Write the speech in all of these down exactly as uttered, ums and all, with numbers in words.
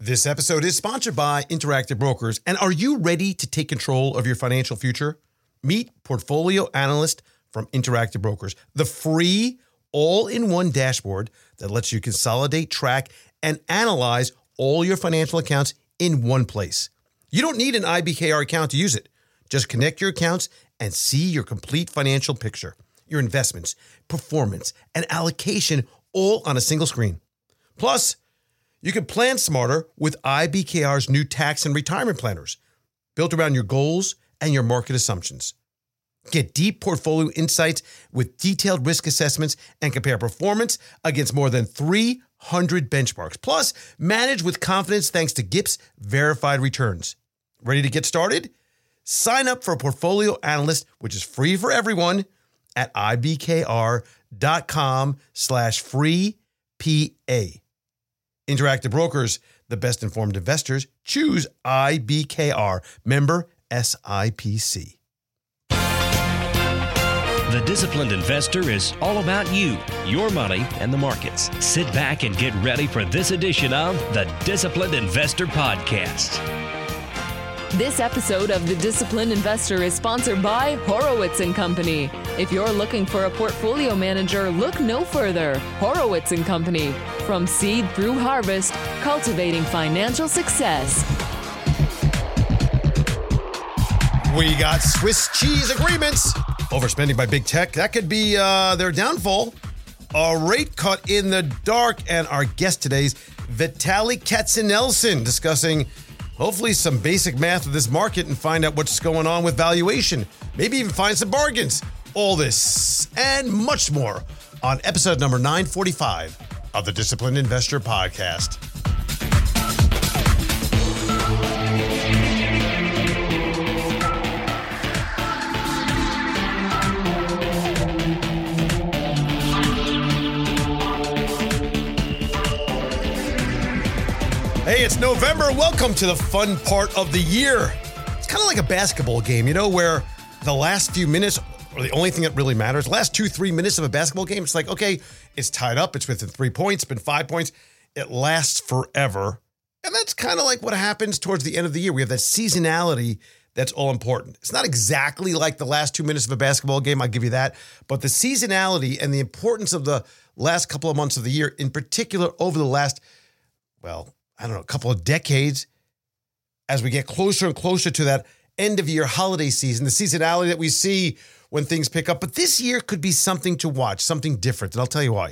This episode is sponsored by Interactive Brokers. And are you ready to take control of your financial future? Meet Portfolio Analyst from Interactive Brokers, the free all-in-one dashboard that lets you consolidate, track, and analyze all your financial accounts in one place. You don't need an I B K R account to use it. Just connect your accounts and see your complete financial picture, your investments, performance, and allocation all on a single screen. Plus, you can plan smarter with I B K R's new tax and retirement planners, built around your goals and your market assumptions. Get deep portfolio insights with detailed risk assessments and compare performance against more than three hundred benchmarks. Plus, manage with confidence thanks to G I P's verified returns. Ready to get started? Sign up for a portfolio analyst, which is free for everyone, at ibkr.com slash free PA. Interactive Brokers, the best informed investors. Choose I B K R. Member S I P C. The Disciplined Investor is all about you, your money, and the markets. Sit back and get ready for this edition of the Disciplined Investor Podcast. This episode of The Disciplined Investor is sponsored by Horowitz and Company. If you're looking for a portfolio manager, look no further. Horowitz and Company. From seed through harvest, cultivating financial success. We got Swiss cheese agreements. Overspending by big tech, that could be uh, their downfall. A rate cut in the dark, and our guest today's Vitaly Katsenelson, discussing hopefully some basic math of this market and find out what's going on with valuation. Maybe even find some bargains. All this and much more on episode number nine forty-five of the Disciplined Investor Podcast. Hey, it's November. Welcome to the fun part of the year. It's kind of like a basketball game, you know, where the last few minutes are the only thing that really matters. The last two, three minutes of a basketball game, it's like, okay, it's tied up. It's within three points, it's been five points. It lasts forever. And that's kind of like what happens towards the end of the year. We have that seasonality that's all important. It's not exactly like the last two minutes of a basketball game, I'll give you that. But the seasonality and the importance of the last couple of months of the year, in particular over the last, well, I don't know, a couple of decades, as we get closer and closer to that end of year holiday season, the seasonality that we see when things pick up. But this year could be something to watch, something different. And I'll tell you why.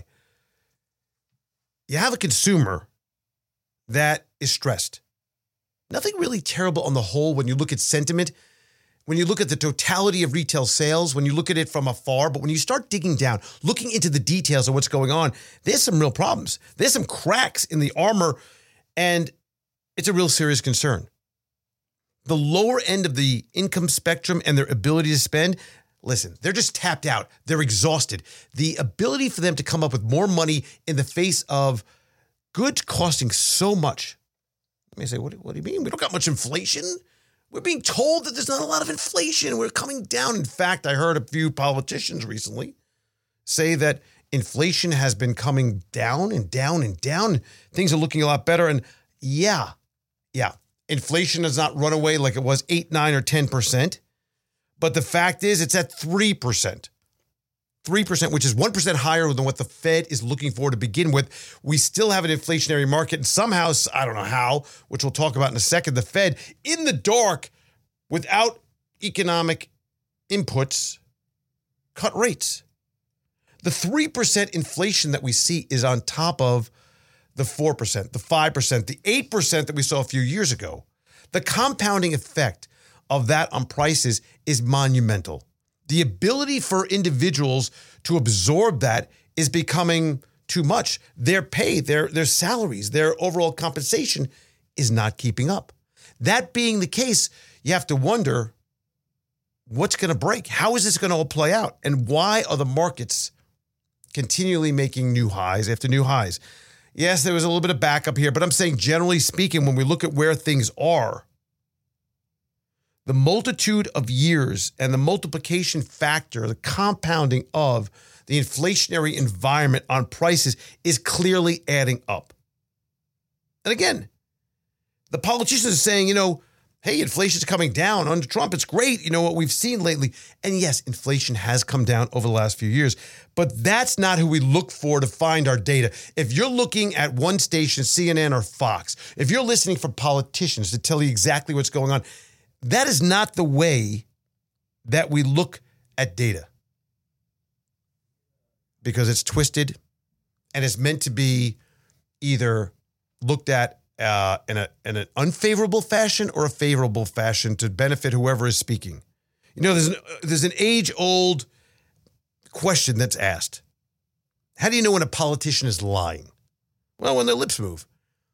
You have a consumer that is stressed. Nothing really terrible on the whole when you look at sentiment, when you look at the totality of retail sales, when you look at it from afar. But when you start digging down, looking into the details of what's going on, there's some real problems. There's some cracks in the armor. And it's a real serious concern. The lower end of the income spectrum and their ability to spend, listen, they're just tapped out. They're exhausted. The ability for them to come up with more money in the face of goods costing so much. You may say, what, what do you mean? We don't got much inflation. We're being told that there's not a lot of inflation. We're coming down. In fact, I heard a few politicians recently say that inflation has been coming down and down and down. Things are looking a lot better. And yeah, yeah, inflation has not run away like it was eight, nine, or ten percent. But the fact is it's at three percent. three percent, which is one percent higher than what the Fed is looking for to begin with. We still have an inflationary market. And somehow, I don't know how, which we'll talk about in a second, the Fed in the dark without economic inputs cut rates. The three percent inflation that we see is on top of the four percent, the five percent, the eight percent that we saw a few years ago. The compounding effect of that on prices is monumental. The ability for individuals to absorb that is becoming too much. Their pay, their, their salaries, their overall compensation is not keeping up. That being the case, you have to wonder, what's going to break? How is this going to all play out? And why are the markets continually making new highs after new highs? Yes, there was a little bit of backup here, but I'm saying generally speaking, when we look at where things are, the multitude of years and the multiplication factor, the compounding of the inflationary environment on prices is clearly adding up. And again, the politicians are saying, you know, hey, inflation's coming down under Trump. It's great, you know, what we've seen lately. And yes, inflation has come down over the last few years, but that's not who we look for to find our data. If you're looking at one station, C N N or Fox, if you're listening for politicians to tell you exactly what's going on, that is not the way that we look at data. Because it's twisted and it's meant to be either looked at Uh, in a in an unfavorable fashion or a favorable fashion to benefit whoever is speaking. You know, there's an, there's an age-old question that's asked. How do you know when a politician is lying? Well, when their lips move.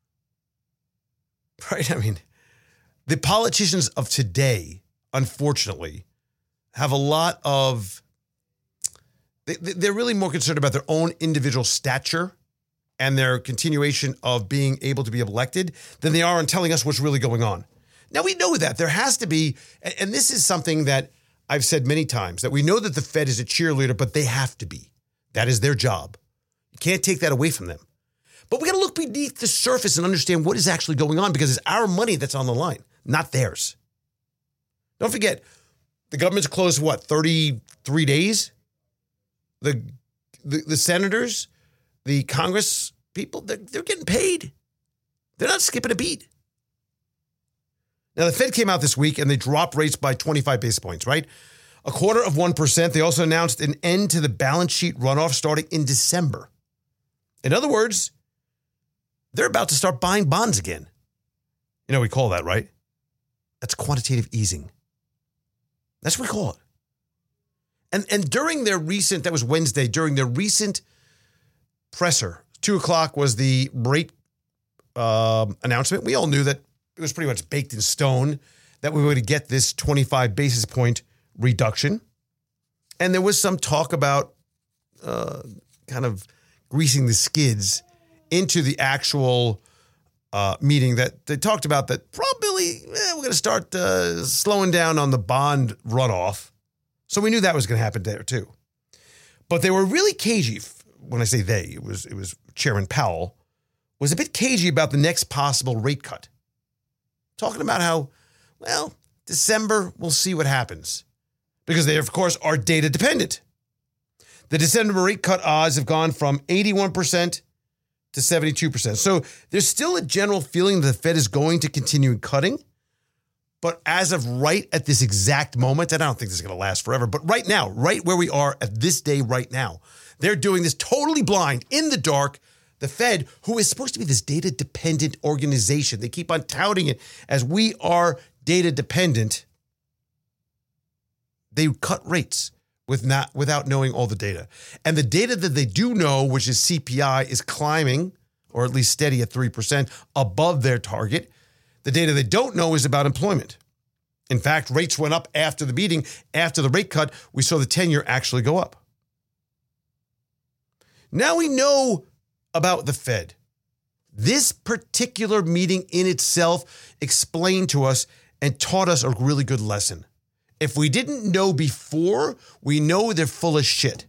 Right? I mean, the politicians of today, unfortunately, have a lot of, they, they're really more concerned about their own individual stature and their continuation of being able to be elected than they are on telling us what's really going on. Now, we know that. There has to be, and this is something that I've said many times, that we know that the Fed is a cheerleader, but they have to be. That is their job. You can't take that away from them. But we got to look beneath the surface and understand what is actually going on, because it's our money that's on the line, not theirs. Don't forget, the government's closed, what, thirty-three days? The, the, the senators, the Congress people, they're, they're getting paid. They're not skipping a beat. Now, the Fed came out this week and they dropped rates by twenty-five basis points, right? A quarter of one percent. They also announced an end to the balance sheet runoff starting in December. In other words, they're about to start buying bonds again. You know what we call that, right? That's quantitative easing. That's what we call it. And, and during their recent, that was Wednesday, during their recent presser, two o'clock was the rate um, announcement. We all knew that it was pretty much baked in stone that we would get this twenty-five basis point reduction. And there was some talk about uh, kind of greasing the skids into the actual uh, meeting that they talked about, that probably eh, we're going to start uh, slowing down on the bond runoff. So we knew that was going to happen there too. But they were really cagey. When I say they, it was it was Chairman Powell, was a bit cagey about the next possible rate cut. Talking about how, well, December, we'll see what happens. Because they, of course, are data dependent. The December rate cut odds have gone from eighty-one percent to seventy-two percent. So there's still a general feeling that the Fed is going to continue cutting. But as of right at this exact moment, and I don't think this is going to last forever, but right now, right where we are at this day right now, they're doing this totally blind, in the dark. The Fed, who is supposed to be this data-dependent organization, they keep on touting it as we are data-dependent. They cut rates with not without knowing all the data. And the data that they do know, which is C P I, is climbing, or at least steady at three percent, above their target. The data they don't know is about employment. In fact, rates went up after the meeting. After the rate cut, we saw the ten-year actually go up. Now we know about the Fed. This particular meeting in itself explained to us and taught us a really good lesson. If we didn't know before, we know they're full of shit.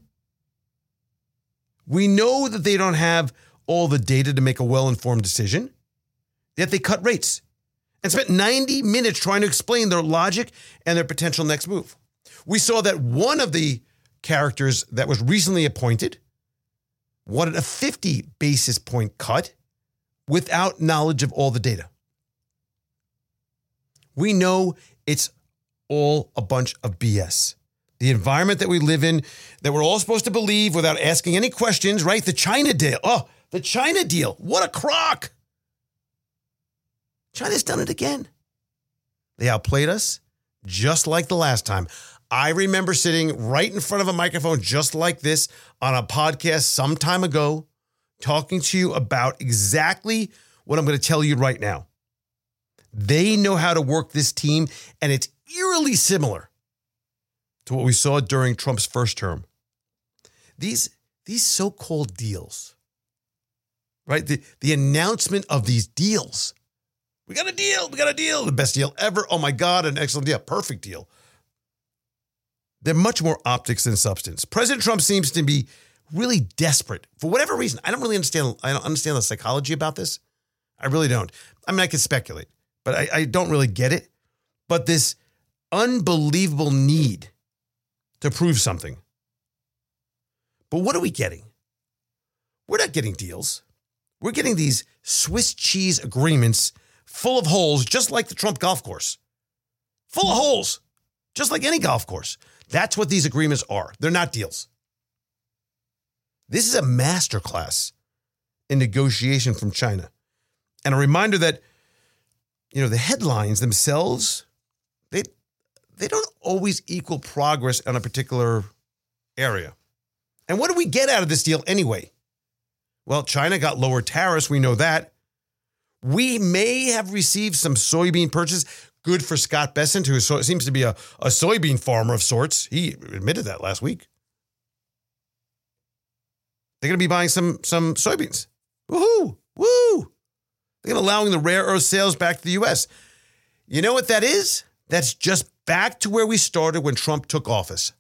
We know that they don't have all the data to make a well-informed decision, yet they cut rates and spent ninety minutes trying to explain their logic and their potential next move. We saw that one of the characters that was recently appointed wanted a fifty basis point cut without knowledge of all the data. We know it's all a bunch of B S. The environment that we live in, that we're all supposed to believe without asking any questions, right? The China deal. Oh, the China deal. What a crock. China's done it again. They outplayed us just like the last time. I remember sitting right in front of a microphone just like this on a podcast some time ago, talking to you about exactly what I'm going to tell you right now. They know how to work this team, and it's eerily similar to what we saw during Trump's first term. These, these so-called deals, right? The, the announcement of these deals. We got a deal. We got a deal. The best deal ever. Oh, my God, an excellent deal. Perfect deal. They're much more optics than substance. President Trump seems to be really desperate for whatever reason. I don't really understand. I don't understand the psychology about this. I really don't. I mean, I could speculate, but I, I don't really get it. But this unbelievable need to prove something. But what are we getting? We're not getting deals. We're getting these Swiss cheese agreements full of holes, just like the Trump golf course. Full of holes, just like any golf course. That's what these agreements are. They're not deals. This is a masterclass in negotiation from China. And a reminder that, you know, the headlines themselves, they they don't always equal progress on a particular area. And what do we get out of this deal anyway? Well, China got lower tariffs. We know that. We may have received some soybean purchase. Good for Scott Bessent, who so, seems to be a, a soybean farmer of sorts. He admitted that last week. They're going to be buying some, some soybeans. Woohoo! Woo! They're allowing the rare earth sales back to the U S. You know what that is? That's just back to where we started when Trump took office.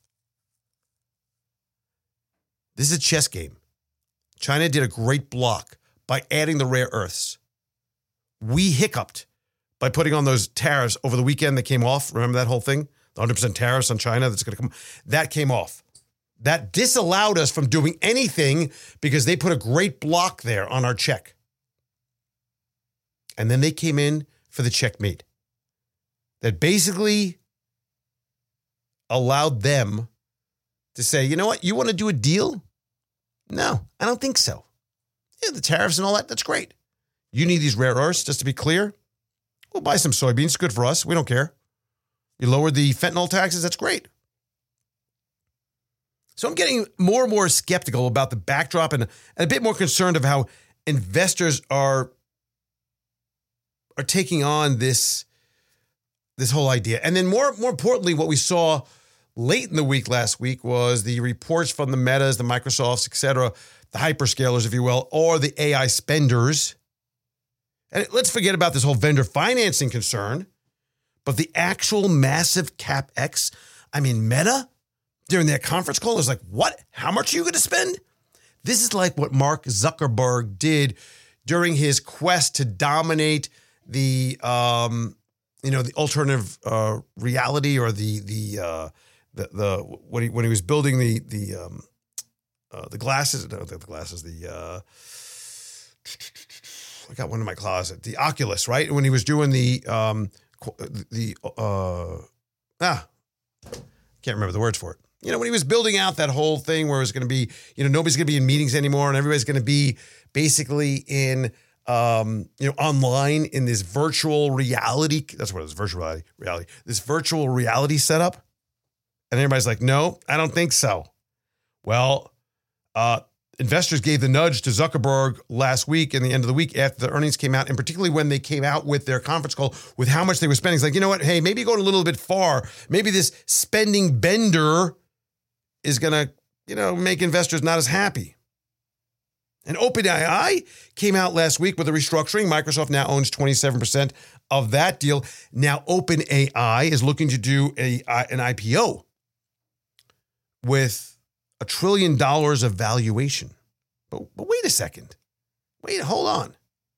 This is a chess game. China did a great block by adding the rare earths. We hiccuped by putting on those tariffs over the weekend that came off. Remember that whole thing? The one hundred percent tariffs on China that's going to come. That came off. That disallowed us from doing anything because they put a great block there on our check. And then they came in for the checkmate. That basically allowed them to say, you know what, you want to do a deal? No, I don't think so. Yeah, the tariffs and all that, that's great. You need these rare earths, just to be clear. We'll buy some soybeans. Good for us. We don't care. You lowered the fentanyl taxes. That's great. So I'm getting more and more skeptical about the backdrop and, and a bit more concerned of how investors are, are taking on this, this whole idea. And then more, more importantly, what we saw late in the week last week was the reports from the Metas, the Microsofts, et cetera, the hyperscalers, if you will, or the A I spenders. And let's forget about this whole vendor financing concern, but the actual massive CapEx. I mean, Meta, during that conference call, is like, what? How much are you going to spend? This is like what Mark Zuckerberg did during his quest to dominate the, um, you know, the alternative uh, reality or the the uh, the the when he when he was building the the um, uh, the glasses, no, the glasses, the. Uh, I got one in my closet. The Oculus, right? When he was doing the um, the uh, ah, can't remember the words for it. You know, when he was building out that whole thing where it was going to be, you know, nobody's going to be in meetings anymore, and everybody's going to be basically in, um, you know, online in this virtual reality. That's what it was, virtual reality. Reality. This virtual reality setup, and everybody's like, "No, I don't think so." Well, uh. Investors gave the nudge to Zuckerberg last week and the end of the week after the earnings came out, and particularly when they came out with their conference call with how much they were spending. It's like, you know what? Hey, maybe going a little bit far. Maybe this spending bender is going to, you know, make investors not as happy. And OpenAI came out last week with a restructuring. Microsoft now owns twenty-seven percent of that deal. Now OpenAI is looking to do a an I P O with a trillion dollars of valuation. But, but wait a second. Wait, hold on.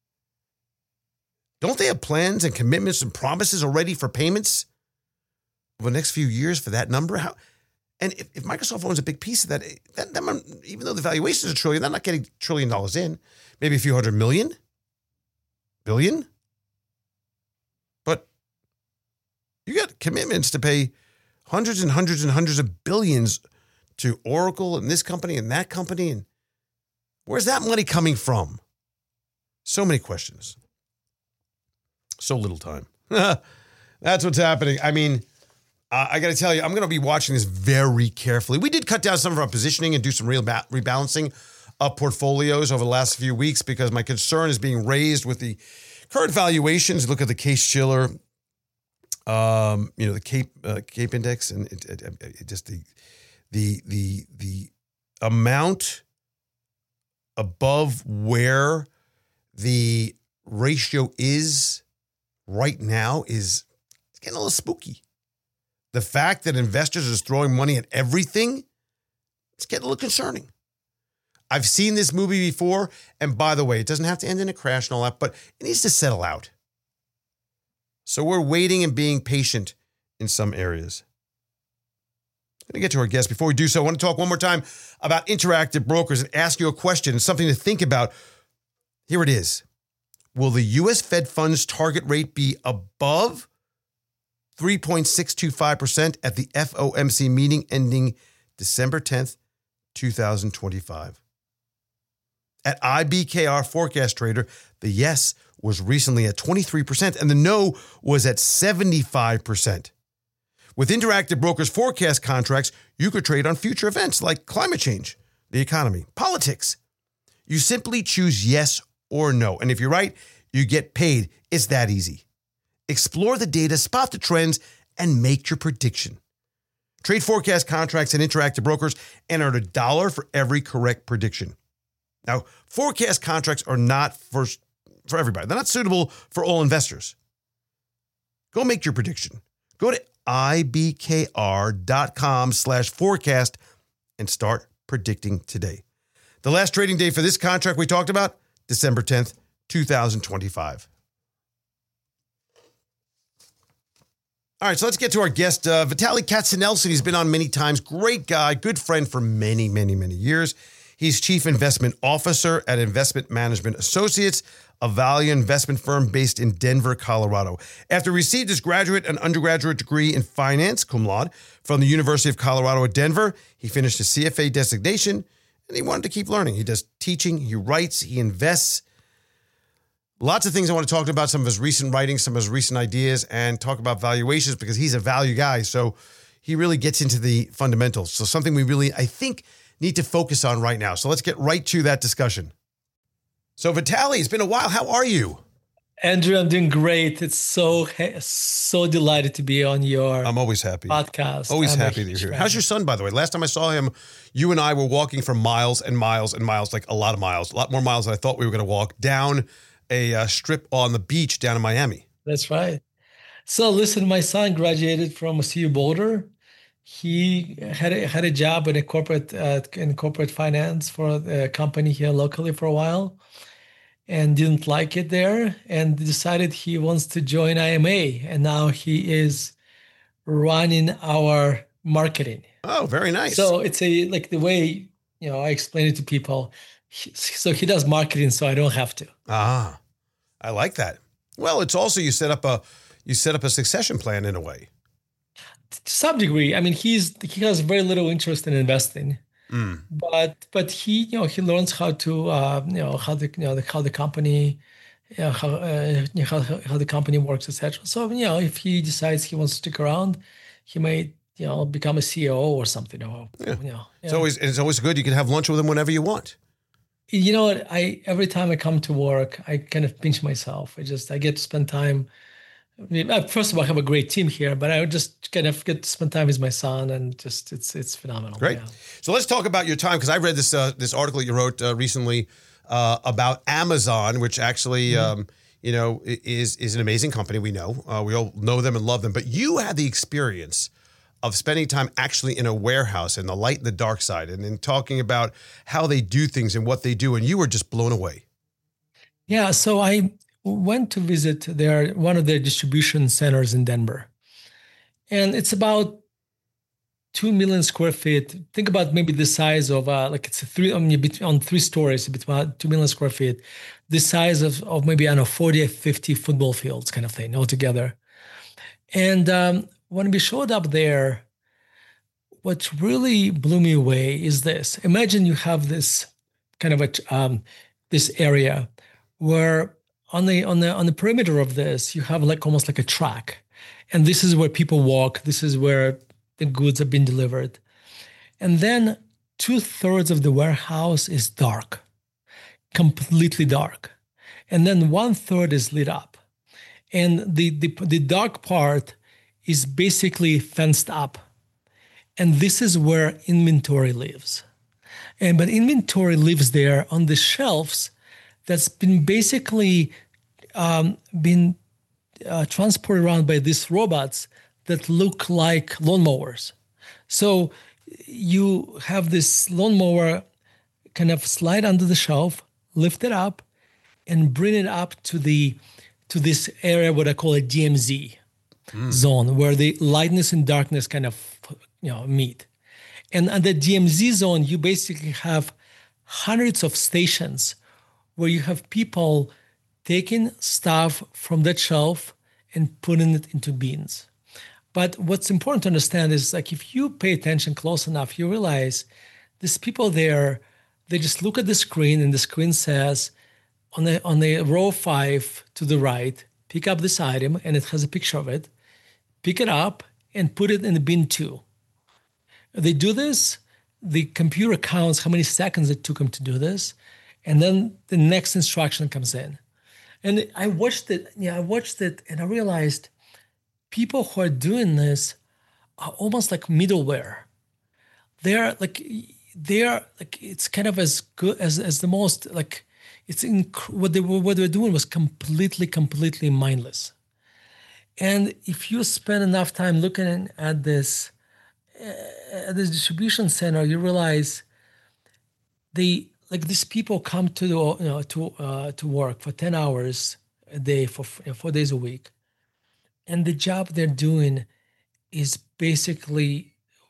Don't they have plans and commitments and promises already for payments over the next few years for that number? How? And if, if Microsoft owns a big piece of that, that, that, even though the valuation is a trillion, they're not getting a trillion dollars in. Maybe a few hundred million? Billion? But you got commitments to pay hundreds and hundreds and hundreds of billions to Oracle and this company and that company. And where's that money coming from? So many questions. So little time. That's what's happening. I mean, uh, I got to tell you, I'm going to be watching this very carefully. We did cut down some of our positioning and do some real ba- rebalancing of portfolios over the last few weeks because my concern is being raised with the current valuations. Look at the Case-Shiller, um, you know, the Cape uh, Cape Index, and it, it, it just the The the the amount above where the ratio is right now is it's getting a little spooky. The fact that investors are throwing money at everything, it's getting a little concerning. I've seen this movie before. And by the way, it doesn't have to end in a crash and all that, but it needs to settle out. So we're waiting and being patient in some areas. I'm going to get to our guest. Before we do so, I want to talk one more time about Interactive Brokers and ask you a question, something to think about. Here it is. Will the U S Fed funds target rate be above three point six two five percent at the F O M C meeting ending December tenth, twenty twenty-five? At I B K R Forecast Trader, the yes was recently at twenty-three percent and the no was at seventy-five percent. With Interactive Brokers forecast contracts, you could trade on future events like climate change, the economy, politics. You simply choose yes or no. And if you're right, you get paid. It's that easy. Explore the data, spot the trends, and make your prediction. Trade forecast contracts and Interactive Brokers and earn a dollar for every correct prediction. Now, forecast contracts are not for, for everybody. They're not suitable for all investors. Go make your prediction. Go to ibkr.com slash forecast and start predicting today. The last trading day for this contract we talked about, December tenth, twenty twenty-five. All right, so let's get to our guest, uh, Vitaly Katsenelson. He's been on many times. Great guy, good friend for many, many, many years. He's Chief Investment Officer at Investment Management Associates, a value investment firm based in Denver, Colorado. After he received his graduate and undergraduate degree in finance, cum laude, from the University of Colorado at Denver, he finished his C F A designation, and he wanted to keep learning. He does teaching, he writes, he invests. Lots of things I want to talk about, some of his recent writings, some of his recent ideas, and talk about valuations because he's a value guy. So he really gets into the fundamentals. So something we really, I think, need to focus on right now. So let's get right to that discussion. So Vitaly, it's been a while. How are you? Andrew, I'm doing great. It's so, so delighted to be on your I'm always happy. podcast. Always I'm happy that you're here. fan. How's your son, by the way? Last time I saw him, you and I were walking for miles and miles and miles, like a lot of miles, a lot more miles than I thought we were going to walk down a uh, strip on the beach down in Miami. That's right. So listen, my son graduated from C U Boulder. He had a, had a job in a corporate uh, in corporate finance for a company here locally for a while, and didn't like it there, and decided he wants to join I M A. And now he is running our marketing. Oh, very nice. So it's a like the way you know I explain it to people. He, so he does marketing, so I don't have to. Ah, I like that. Well, it's also you set up a you set up a succession plan in a way. To some degree, I mean, he's he has very little interest in investing, mm. but but he you know he learns how to uh, you know how the you know the, how the company you know, how, uh, you know, how how the company works, et cetera. So you know if he decides he wants to stick around, he may you know become a C E O or something. Or, yeah. you know, it's yeah. always it's always good. You can have lunch with him whenever you want. You know what? I every time I come to work, I kind of pinch myself. I just I get to spend time. I mean, first of all, I have a great team here, but I would just kind of get to spend time with my son, and just it's it's phenomenal. Great. Yeah. So let's talk about your time because I read this uh, this article you wrote uh, recently uh, about Amazon, which actually mm-hmm. um, you know is is an amazing company. We know uh, we all know them and love them, but you had the experience of spending time actually in a warehouse and the light and the dark side, and then talking about how they do things and what they do, and you were just blown away. Yeah. So I went to visit their one of their distribution centers in Denver, and it's about two million square feet. Think about maybe the size of uh, like it's a three on, on three stories, about two million square feet, the size of of maybe I don't know forty or fifty football fields, kind of thing altogether. And um, when we showed up there, what really blew me away is this: imagine you have this kind of a um, this area where On the on the on the perimeter of this, you have like almost like a track, and this is where people walk. This is where the goods have been delivered, and then two thirds of the warehouse is dark, completely dark, and then one third is lit up, and the the the dark part is basically fenced up, and this is where inventory lives, and but inventory lives there on the shelves that's been basically um, been uh, transported around by these robots that look like lawnmowers. So you have this lawnmower kind of slide under the shelf, lift it up, and bring it up to the to this area, what I call a D M Z mm. zone, where the lightness and darkness kind of, you know, meet. And on the D M Z zone, you basically have hundreds of stations where you have people taking stuff from that shelf and putting it into bins. But what's important to understand is, like, if you pay attention close enough, you realize these people there, they just look at the screen, and the screen says, on the on the row five to the right, pick up this item, and it has a picture of it. Pick it up and put it in the bin two. They do this. The computer counts how many seconds it took them to do this, and then the next instruction comes in. And I watched it. Yeah, I watched it, and I realized people who are doing this are almost like middleware. They're like they're like it's kind of as good as as the most like. It's inc- what they were what they were doing was completely, completely mindless. And if you spend enough time looking at this, uh, at this distribution center, you realize they like these people come to the, you know to uh, to work for ten hours a day for you know, four days a week, and the job they're doing is basically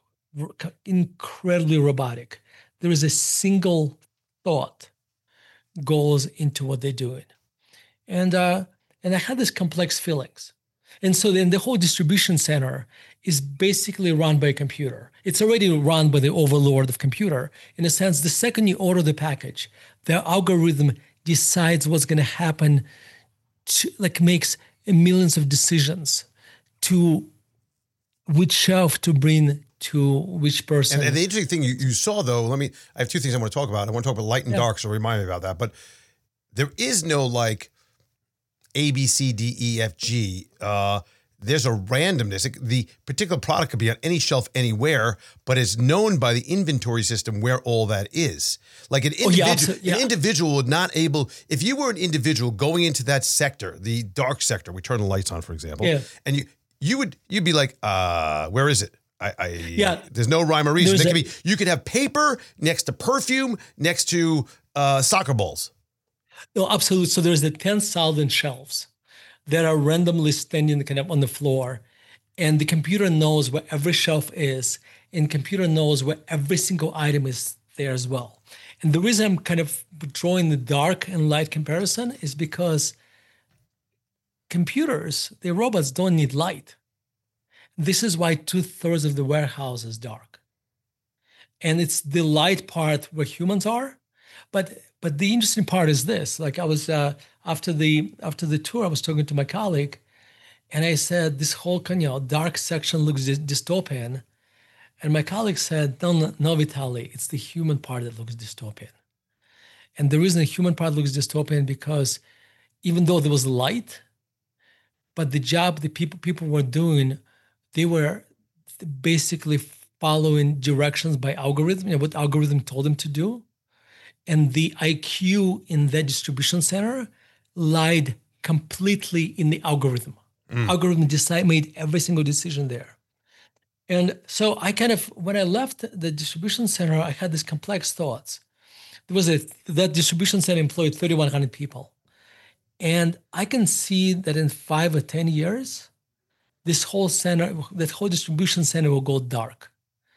incredibly robotic. There is a single thought goes into what they're doing. And uh, and I had these complex feelings. And so then the whole distribution center is basically run by a computer. It's already run by the overlord of computer. In a sense, the second you order the package, the algorithm decides what's going to happen, to, like makes millions of decisions to which shelf to bring to which person. And, and the interesting thing you, you saw, though, let me, I have two things I want to talk about. I want to talk about light and yeah. dark, so remind me about that. But there is no like A, B, C, D, E, F, G. Uh, there's a randomness. It, the particular product could be on any shelf anywhere, but it's known by the inventory system where all that is. Like an individual, oh, yeah, yeah. an individual would not able, if you were an individual going into that sector, the dark sector, we turn the lights on, for example, yeah. and you, you would, you'd be like, uh, where is it? I, I yeah. There's no rhyme or reason. There could be, you could have paper next to perfume, next to uh, soccer balls. No, absolutely. So there's the ten thousand shelves that are randomly standing kind of on the floor, and the computer knows where every shelf is, and computer knows where every single item is there as well. And the reason I'm kind of drawing the dark and light comparison is because computers, the robots, don't need light. This is why two-thirds of the warehouse is dark. And it's the light part where humans are. But but the interesting part is this. Like I was, uh, after the after the tour, I was talking to my colleague, and I said, this whole you know, dark section looks dy- dystopian. And my colleague said, no, no, no, Vitaly, it's the human part that looks dystopian. And the reason the human part looks dystopian because even though there was light, but the job the people people were doing, they were basically following directions by algorithm, you know, what algorithm told them to do. And the I Q in that distribution center lied completely in the algorithm. Mm. Algorithm decide, made every single decision there. And so I kind of, when I left the distribution center, I had these complex thoughts. There was a, that distribution center employed thirty-one hundred people. And I can see that in five or ten years, this whole center, that whole distribution center will go dark.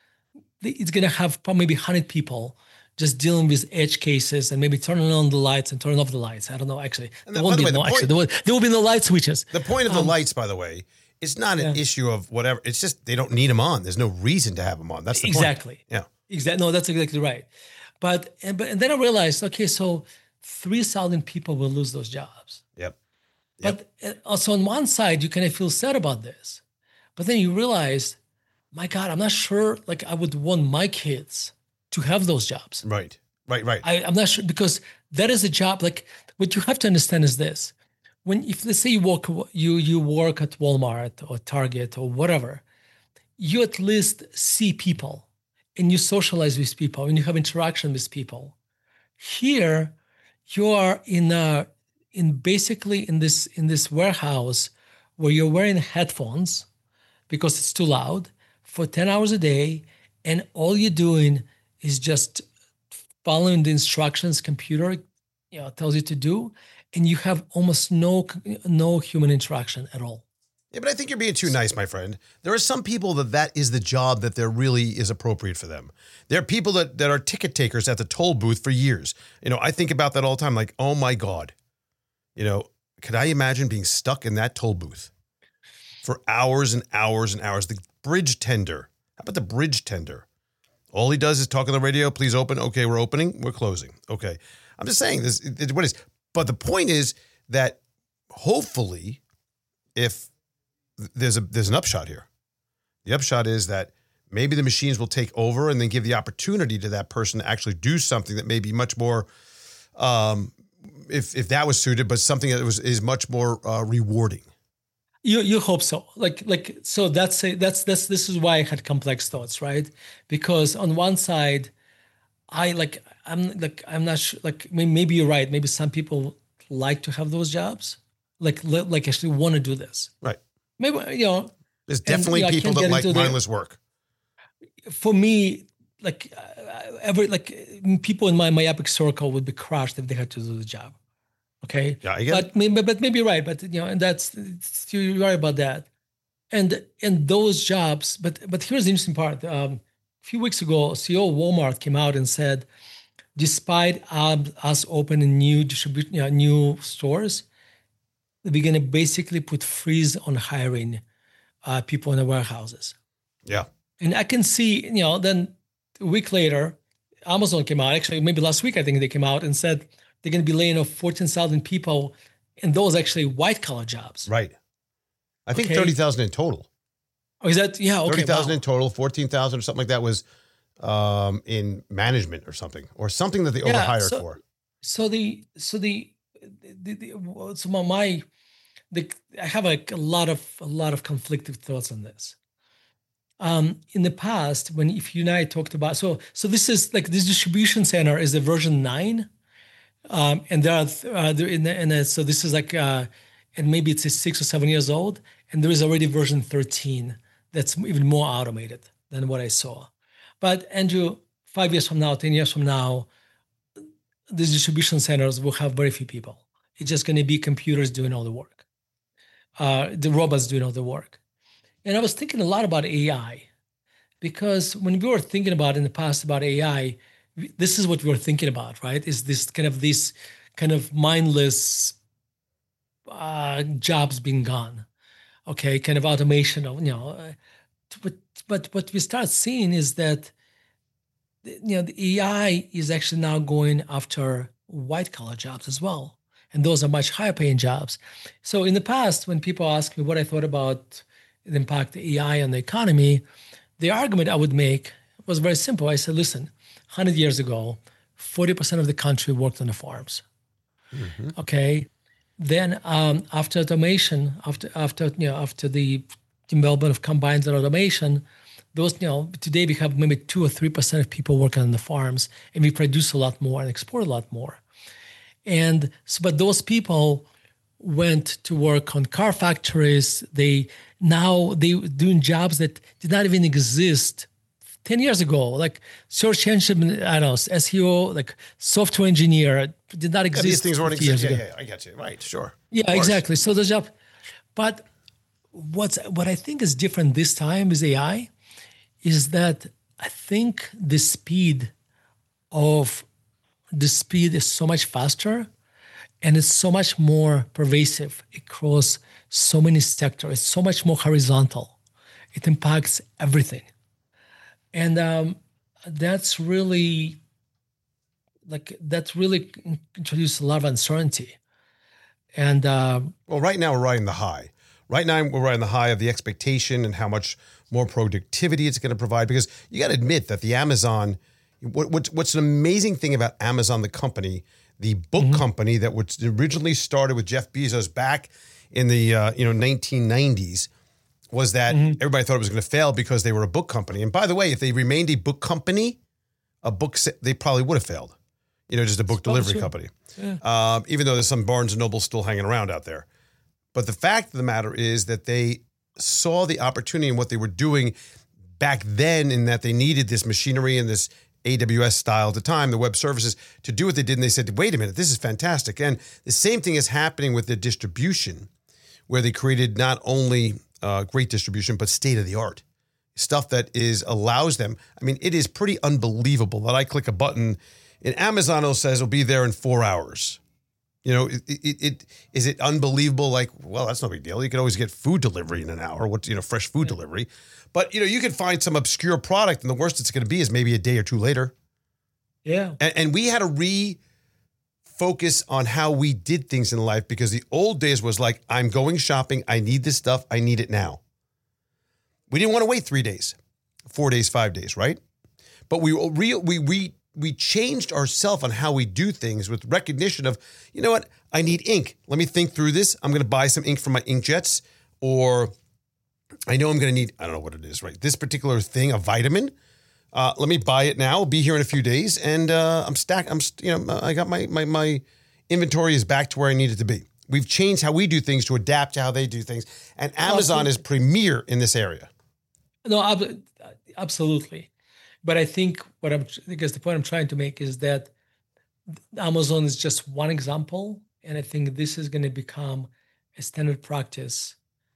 It's going to have probably maybe one hundred people just dealing with edge cases and maybe turning on the lights and turning off the lights. I don't know, actually. And there the, won't be the way, no, the point, actually, there, will, there will be no light switches. The point of the um, lights, by the way, is not an yeah. issue of whatever. It's just they don't need them on. There's no reason to have them on. That's the exactly. point. Yeah. Exactly. No, that's exactly right. But and, but and then I realized, okay, so three thousand people will lose those jobs. Yep. yep. But also on one side, you kind of feel sad about this. But then you realize, my God, I'm not sure like I would want my kids to have those jobs. Right, right, right. I, I'm not sure because that is a job. Like what you have to understand is this. When, if let's say you work, you, you work at Walmart or Target or whatever, you at least see people and you socialize with people and you have interaction with people. Here, you are in a, in basically in this, in this warehouse where you're wearing headphones because it's too loud for ten hours a day. And all you're doing is just following the instructions computer, you know, tells you to do, and you have almost no no human interaction at all. Yeah, but I think you're being too nice, my friend. There are some people that that is the job that there really is appropriate for them. There are people that, that are ticket takers at the toll booth for years. You know, I think about that all the time, like, oh my God. You know, could I imagine being stuck in that toll booth for hours and hours and hours? The bridge tender. How about the bridge tender? All he does is talk on the radio. Please open. Okay, we're opening. We're closing. Okay. I'm just saying this. It, what is? But the point is that hopefully, if there's a there's an upshot here, the upshot is that maybe the machines will take over and then give the opportunity to that person to actually do something that may be much more, um, if if that was suited, but something that was is much more uh, rewarding. You you hope so. Like like so that's a, that's that's this is why I had complex thoughts, right? Because on one side, I like I'm like I'm not sure. Like maybe you're right. Maybe some people like to have those jobs, like like actually want to do this. Right. Maybe you know. There's definitely and, you know, people that like mindless the, work. For me, like uh, every like people in my my epic circle would be crushed if they had to do the job. Okay. Yeah, I get but it. maybe, but maybe you're right. But you know, and that's you're right about that. And and those jobs. But but here's the interesting part. Um, a few weeks ago, C E O of Walmart came out and said, despite um, us opening new distribution, you know, new stores, we're going to basically put freeze on hiring uh, people in the warehouses. Yeah. And I can see, you know, then a week later, Amazon came out. Actually, maybe last week I think they came out and said they're going to be laying off fourteen thousand people, and those actually white collar jobs. Right. I think okay. thirty thousand in total. Oh, is that, yeah, okay. thirty thousand wow. in total, fourteen thousand or something like that was um, in management or something, or something that they yeah, overhired so, for. So the, so the, the, the so my, the, I have a, a lot of, a lot of conflicted thoughts on this. Um, in the past, when if you and I talked about, so, so this is like this distribution center is the version nine. Um, and there are, uh, there in the, and uh, so this is like, uh, and maybe it's a six or seven years old, and there is already version thirteen that's even more automated than what I saw. But Andrew, five years from now, ten years from now, these distribution centers will have very few people. It's just going to be computers doing all the work, uh, the robots doing all the work. And I was thinking a lot about A I, because when we were thinking about in the past about A I, this is what we were thinking about, right? Is this kind of this kind of mindless uh, jobs being gone, okay? Kind of automation of, you know, uh, but but what we start seeing is that, you know, the A I is actually now going after white collar jobs as well, and those are much higher paying jobs. So in the past, when people ask me what I thought about the impact of A I on the economy, the argument I would make was very simple. I said, listen, one hundred years ago, forty percent of the country worked on the farms. Mm-hmm. Okay. Then um, after automation, after after you know after the development of combines and automation, those you know today we have maybe two or three percent of people working on the farms, and we produce a lot more and export a lot more. And so, but those people went to work on car factories. They now they were doing jobs that did not even exist ten years ago, like search engine, I don't know, S E O, like software engineer did not exist. Yeah, these things weren't existing. Yeah, yeah, I get you. Right, sure. Yeah, exactly. So the job, but what's what I think is different this time is A I, is that I think the speed of the speed is so much faster, and it's so much more pervasive across so many sectors. It's so much more horizontal. It impacts everything. And um, that's really, like, that's really introduced a lot of uncertainty. And uh, well, right now we're riding the high. Right now we're riding the high of the expectation and how much more productivity it's going to provide. Because you got to admit that the Amazon, what, what, what's an amazing thing about Amazon, the company, the book mm-hmm. company that was originally started with Jeff Bezos back in the uh, you know nineteen nineties, was that mm-hmm. everybody thought it was going to fail because they were a book company. And by the way, if they remained a book company, a book they probably would have failed. You know, just a book delivery true. company. Yeah. Um, even though there's some Barnes and Noble still hanging around out there. But the fact of the matter is that they saw the opportunity in what they were doing back then, in that they needed this machinery and this A W S style at the time, the web services, to do what they did. And they said, wait a minute, this is fantastic. And the same thing is happening with the distribution, where they created not only uh, great distribution, but state-of-the-art stuff that is allows them. I mean, it is pretty unbelievable that I click a button and Amazon will says it'll be there in four hours. You know, it, it, it is it unbelievable? Like, well, that's no big deal. You can always get food delivery in an hour. What you know, fresh food yeah. delivery. But you know, you can find some obscure product, and the worst it's going to be is maybe a day or two later. Yeah, and, and we had to refocus on how we did things in life, because the old days was like, I'm going shopping. I need this stuff. I need it now. We didn't want to wait three days, four days, five days, right? But we re- we we we changed ourselves on how we do things with recognition of, you know what, I need ink. Let me think through this. I'm going to buy some ink for my inkjets, or I know I'm going to need, I don't know what it is, right? This particular thing, a vitamin. Uh, let me buy it now. Be here in a few days, and uh, I'm stacked. I'm you know I got my my my inventory is back to where I need it to be. We've changed how we do things to adapt to how they do things, and Amazon is premier in this area. No, absolutely. But I think what I'm, I guess the point I'm trying to make is that Amazon is just one example. And I think this is going to become a standard practice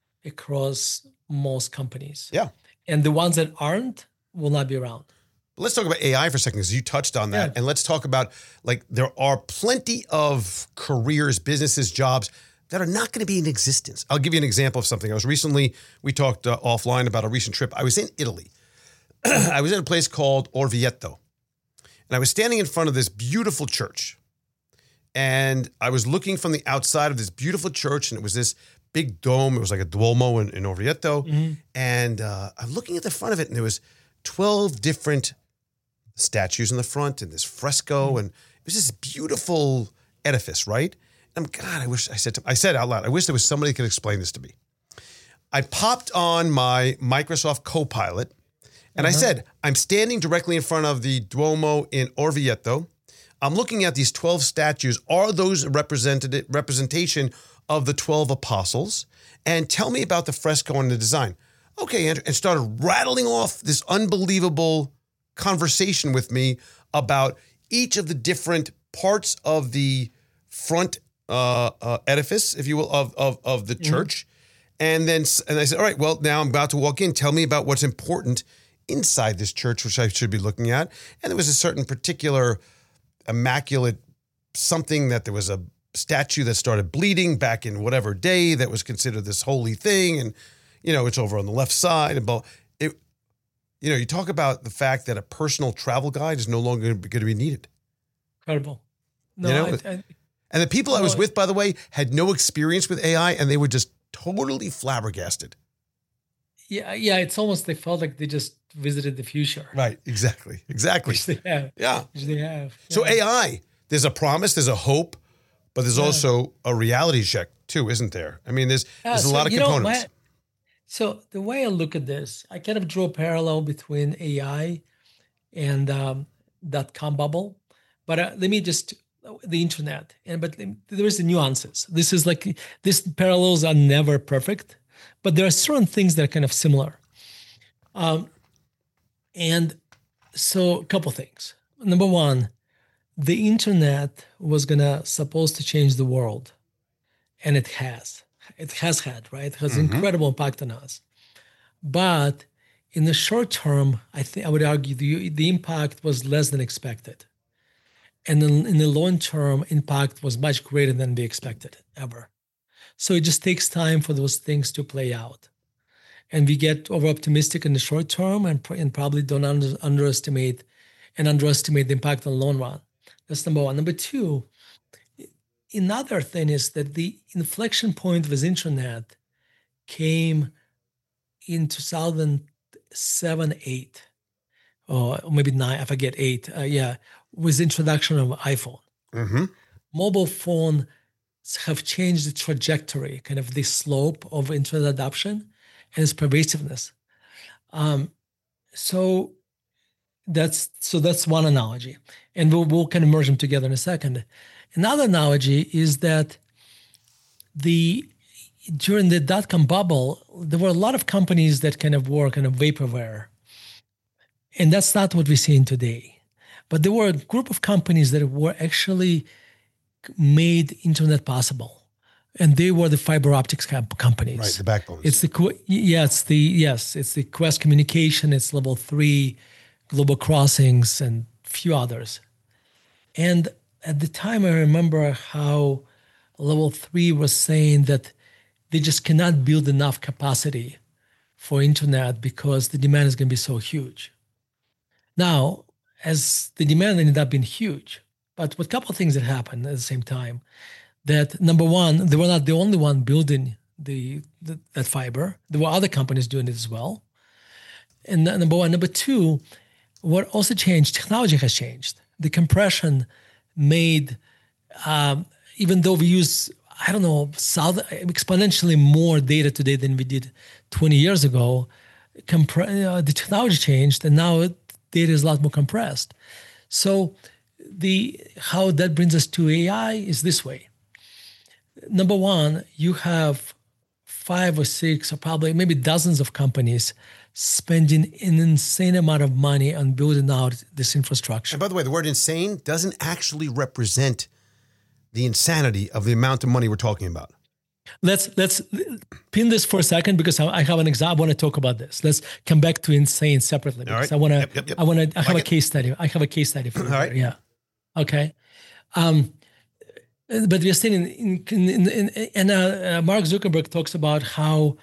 across most companies. Yeah. And the ones that aren't will not be around. But let's talk about A I for a second, because you touched on that. Yeah. And let's talk about, like, there are plenty of careers, businesses, jobs that are not going to be in existence. I'll give you an example of something. I was recently, we talked uh, offline about a recent trip. I was in Italy. I was in a place called Orvieto. And I was standing in front of this beautiful church. And I was looking from the outside of this beautiful church, and it was this big dome. It was like a Duomo in, in Orvieto. Mm-hmm. And uh, I'm looking at the front of it, and there was twelve different statues in the front and this fresco. Mm-hmm. And it was this beautiful edifice, right? And I'm, God, I wish I said to, I said out loud, I wish there was somebody who could explain this to me. I popped on my Microsoft Copilot, and uh-huh. I said, I'm standing directly in front of the Duomo in Orvieto. I'm looking at these twelve statues. Are those represented representation of the twelve apostles? And tell me about the fresco and the design. Okay, Andrew, and started rattling off this unbelievable conversation with me about each of the different parts of the front uh, uh, edifice, if you will, of of, of the mm-hmm. church. And then and I said, all right, well, now I'm about to walk in. Tell me about what's important inside this church, which I should be looking at. And there was a certain particular immaculate something, that there was a statue that started bleeding back in whatever day that was considered this holy thing. And, you know, it's over on the left side. And it, you know, you talk about the fact that a personal travel guide is no longer going to be needed. Incredible. No, you know? I, I, and the people no, I was with, by the way, had no experience with A I, and they were just totally flabbergasted. Yeah, yeah. It's almost, they felt like they just visited the future. Right. Exactly. Exactly. Which they have. Yeah. Which they have. Yeah. So A I, there's a promise, there's a hope, but there's yeah. also a reality check too, isn't there? I mean, there's yeah, there's a so, lot of components. Know, my, so the way I look at this, I kind of draw a parallel between A I and um, dot-com bubble. But uh, let me just, the internet. And but there is the nuances. This is like, these parallels are never perfect, but there are certain things that are kind of similar. Um, and so a couple things. Number one, the internet was gonna supposed to change the world, and it has. It has had, right? It has mm-hmm. incredible impact on us. But in the short term, I think I would argue the the impact was less than expected. And then in the long term, impact was much greater than we expected ever. So it just takes time for those things to play out. And we get over optimistic in the short term and, and probably don't under, underestimate and underestimate the impact in the long run. That's number one. Number two, another thing is that the inflection point with internet came in two thousand seven, eight, or maybe nine, I forget, eight. Uh, yeah, with the introduction of iPhone. Mm-hmm. Mobile phones have changed the trajectory, kind of the slope of internet adoption and its pervasiveness. Um, so that's so that's one analogy, and we'll, we'll kind of merge them together in a second. Another analogy is that the during the dot-com bubble, there were a lot of companies that kind of were kind of vaporware, and that's not what we're seeing today. but there were a group of companies that were actually made internet possible, and they were the fiber optics companies. Right, the backbones. It's the yeah, it's the yes, it's the Qwest Communication, it's Level Three, Global Crossings, and a few others. And at the time, I remember how Level Three was saying that they just cannot build enough capacity for internet because the demand is going to be so huge. Now, as the demand ended up being huge, but with a couple of things that happened at the same time, that number one, they were not the only one building the, the that fiber. There were other companies doing it as well. And number one. Number two, what also changed, technology has changed. The compression made, um, even though we use, I don't know, exponentially more data today than we did twenty years ago, compre- uh, the technology changed, and now data is a lot more compressed. So the how that brings us to A I is this way. Number one, you have five or six or probably maybe dozens of companies spending an insane amount of money on building out this infrastructure. And by the way, the word insane doesn't actually represent the insanity of the amount of money we're talking about. Let's let's pin this for a second because I have an example. I want to talk about this. Let's come back to insane separately because right. I want to. Yep, yep, yep. I want to. I have like a case study. I have a case study for you. All right. Yeah. Okay. Um, but we're saying in, in, in, in and uh, uh, Mark Zuckerberg talks about how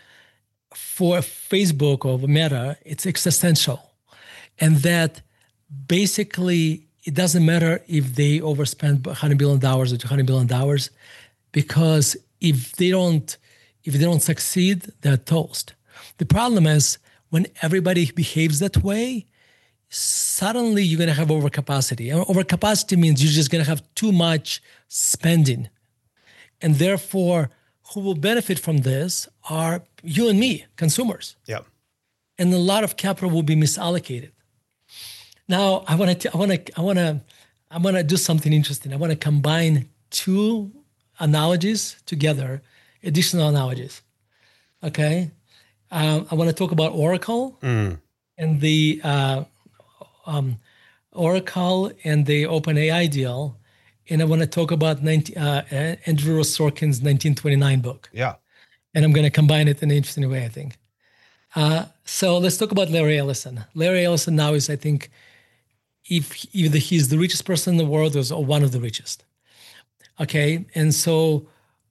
for Facebook or Meta it's existential, and that basically it doesn't matter if they overspend one hundred billion dollars or two hundred billion dollars, because if they don't, if they don't succeed, they're toast. The problem is when everybody behaves that way, suddenly you're going to have overcapacity. And overcapacity means you're just going to have too much spending. And therefore, who will benefit from this are you and me, consumers. Yeah. And a lot of capital will be misallocated. Now, I want to, I want to, I want to, I want to do something interesting. I want to combine two analogies together, additional analogies. Okay, um, I want to talk about Oracle mm. and the uh, um, Oracle and the OpenAI deal, and I want to talk about nineteen, uh, Andrew Ross Sorkin's nineteen twenty-nine book. Yeah, and I'm going to combine it in an interesting way, I think. Uh, so let's talk about Larry Ellison. Larry Ellison now is, I think, if either he's the richest person in the world or one of the richest. Okay, and so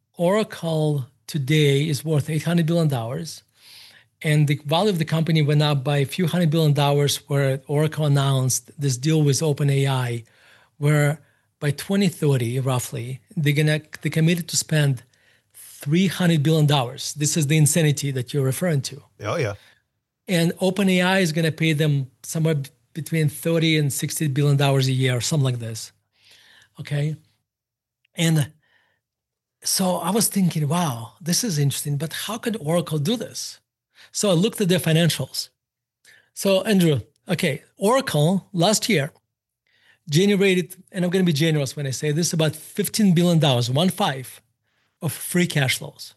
Oracle today is worth eight hundred billion dollars, and the value of the company went up by a few hundred billion dollars where Oracle announced this deal with OpenAI, where by twenty thirty, roughly, they're gonna they committed to spend three hundred billion dollars. This is the insanity that you're referring to. Oh, yeah. And OpenAI is gonna pay them somewhere between thirty and sixty billion dollars a year, or something like this. Okay. And so I was thinking, wow, this is interesting, but how could Oracle do this? So I looked at their financials. So Andrew, okay, Oracle last year generated, and I'm going to be generous when I say this, about fifteen billion dollars, one five, of free cash flows.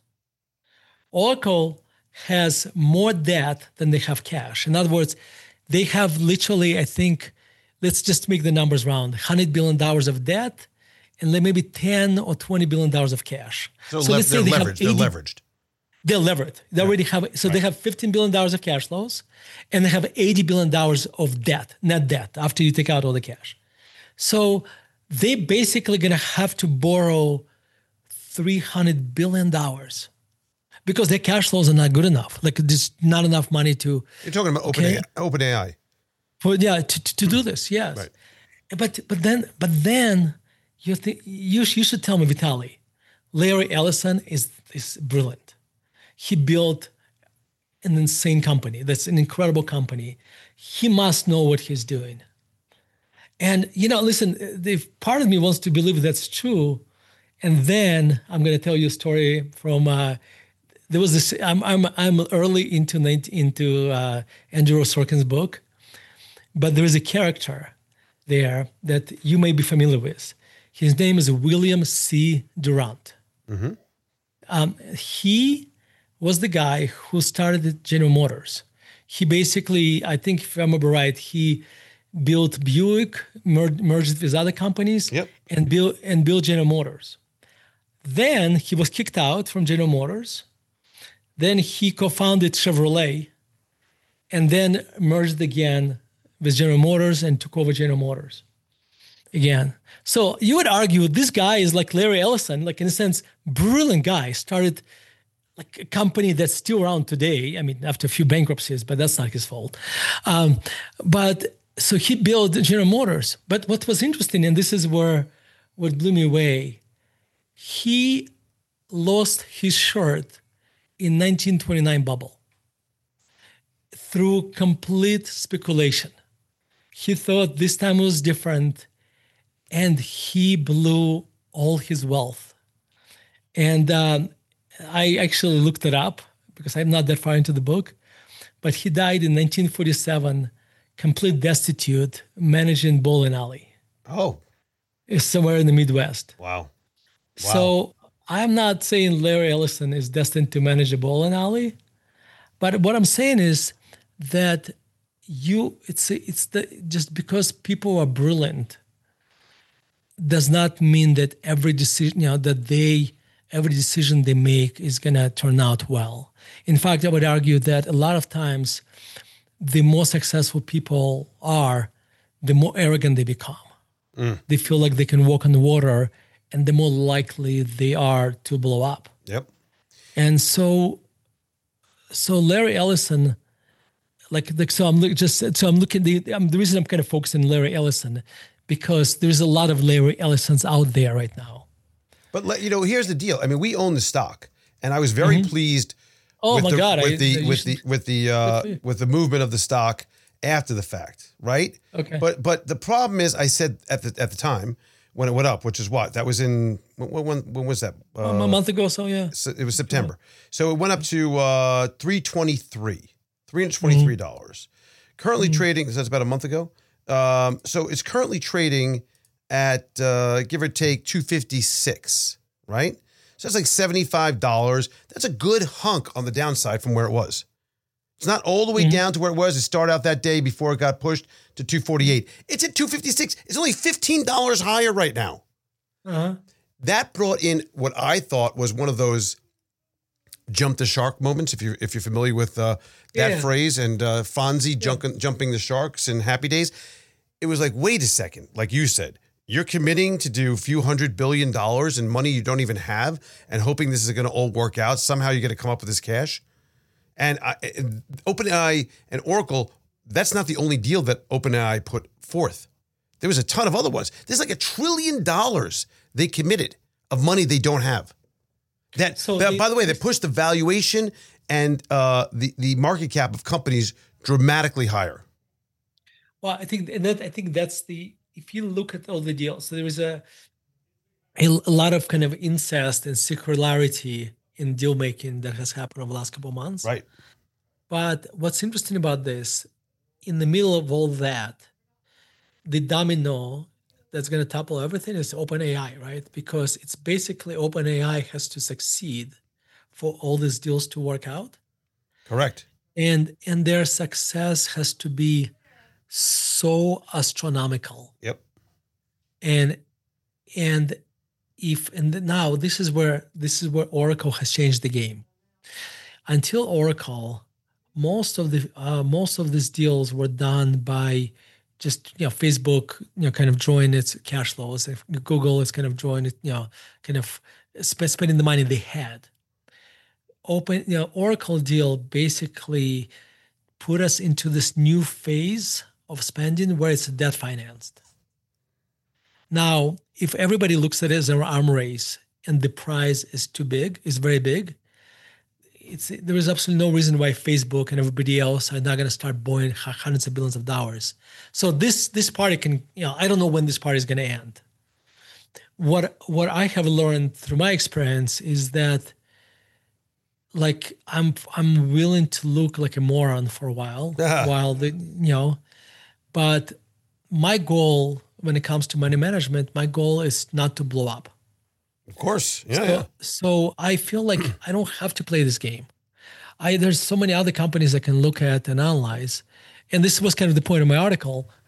Oracle has more debt than they have cash. In other words, they have literally, I think, let's just make the numbers round, one hundred billion dollars of debt, and maybe ten or twenty billion dollars of cash. So, so le- they're, they leveraged. eighty, they're leveraged. They're leveraged. They yeah. already have, so right. they have fifteen billion dollars of cash flows, and they have eighty billion dollars of debt, net debt, after you take out all the cash. So they basically going to have to borrow three hundred billion dollars because their cash flows are not good enough. Like there's not enough money to. You're talking about okay? Open OpenAI. For, yeah, to, to, to do this, yes. Right. But but then but then. You think you, you should tell me, Vitaly, Larry Ellison is, is brilliant. He built an insane company. That's an incredible company. He must know what he's doing. And, you know, listen, the part of me wants to believe that's true. And then I'm going to tell you a story from, uh, there was this, I'm I'm I'm early into, into uh, Andrew Ross Sorkin's book, but there is a character there that you may be familiar with. His name is William C. Durant. Mm-hmm. Um, he was the guy who started General Motors. He basically, I think if I remember right, he built Buick, mer- merged with other companies, Yep. and built and built General Motors. Then he was kicked out from General Motors. Then he co-founded Chevrolet, and then merged again with General Motors and took over General Motors again. So you would argue this guy is like Larry Ellison, like in a sense, brilliant guy. Started like a company that's still around today. I mean, after a few bankruptcies, but that's not his fault. Um, but so he built General Motors. But what was interesting, and this is where what blew me away, he lost his shirt in nineteen twenty-nine bubble through complete speculation. He thought this time was different, and he blew all his wealth. And um, I actually looked it up because I'm not that far into the book, but he died in nineteen forty-seven, complete destitute, managing bowling alley. Oh, It's somewhere in the Midwest. wow. So I'm not saying Larry Ellison is destined to manage a bowling alley, but what I'm saying is that you it's it's the just because people are brilliant does not mean that every decision, you know, that they every decision they make is gonna turn out well. In fact, I would argue that a lot of times the more successful people are, the more arrogant they become. Mm. They feel like they can walk on the water, and the more likely they are to blow up. Yep. And so, so Larry Ellison, like, like so I'm look, just so I'm looking. The um, the reason I'm kind of focusing on Larry Ellison because there's a lot of Larry Ellisons out there right now. But let, you know, here's the deal. I mean, we own the stock, and I was very mm-hmm. pleased. Oh with my the, God! With I, the with the with the uh, with the movement of the stock after the fact, right? Okay. But but the problem is, I said at the at the time when it went up, which is what that was in when when, when was that? Uh, a month ago, so yeah. So it was September. So it went up to uh, three twenty three, three hundred twenty three dollars. Mm-hmm. Currently mm-hmm. trading. So that's about a month ago. Um, so it's currently trading at uh, give or take two fifty six, right? So that's like seventy five dollars. That's a good hunk on the downside from where it was. It's not all the way mm-hmm. down to where it was. It started out that day before it got pushed to two forty-eight. It's at two fifty-six. It's only fifteen dollars higher right now. Uh-huh. That brought in what I thought was one of those jump the shark moments, if you're, if you're familiar with uh, that yeah. phrase, and uh, Fonzie yeah. jumping, jumping the sharks in Happy Days. It was like, wait a second, like you said, you're committing to do a few hundred billion dollars in money you don't even have and hoping this is going to all work out. Somehow you're going to come up with this cash. And, I, and OpenAI and Oracle, that's not the only deal that OpenAI put forth. There was a ton of other ones. There's like a trillion dollars they committed of money they don't have. That, so that they, by the way, they pushed the valuation and uh, the the market cap of companies dramatically higher. Well, I think and that I think that's the if you look at all the deals, so there was a a, a lot of kind of incest and circularity in deal making that has happened over the last couple of months. Right. But what's interesting about this, in the middle of all that, the domino that's going to topple everything is OpenAI, right? Because it's basically OpenAI has to succeed for all these deals to work out. Correct. And and their success has to be so astronomical. Yep. And and if and now this is where this is where Oracle has changed the game. Until Oracle, most of the uh, most of these deals were done by just, you know, Facebook, you know, kind of drawing its cash flows. If Google is kind of drawing it, you know, kind of sp- spending the money they had. Open, you know, Oracle deal basically put us into this new phase of spending where it's debt financed. Now, if everybody looks at it as an arm race and the prize is too big, is very big, it's there is absolutely no reason why Facebook and everybody else are not going to start borrowing hundreds of billions of dollars. So this this party can, you know, I don't know when this party is going to end. What what I have learned through my experience is that, like, I'm I'm willing to look like a moron for a while, while the you know, but my goal when it comes to money management, my goal is not to blow up. Of course. Yeah, so, yeah. so I feel like I don't have to play this game. I there's so many other companies I can look at and analyze. And this was kind of the point of my article.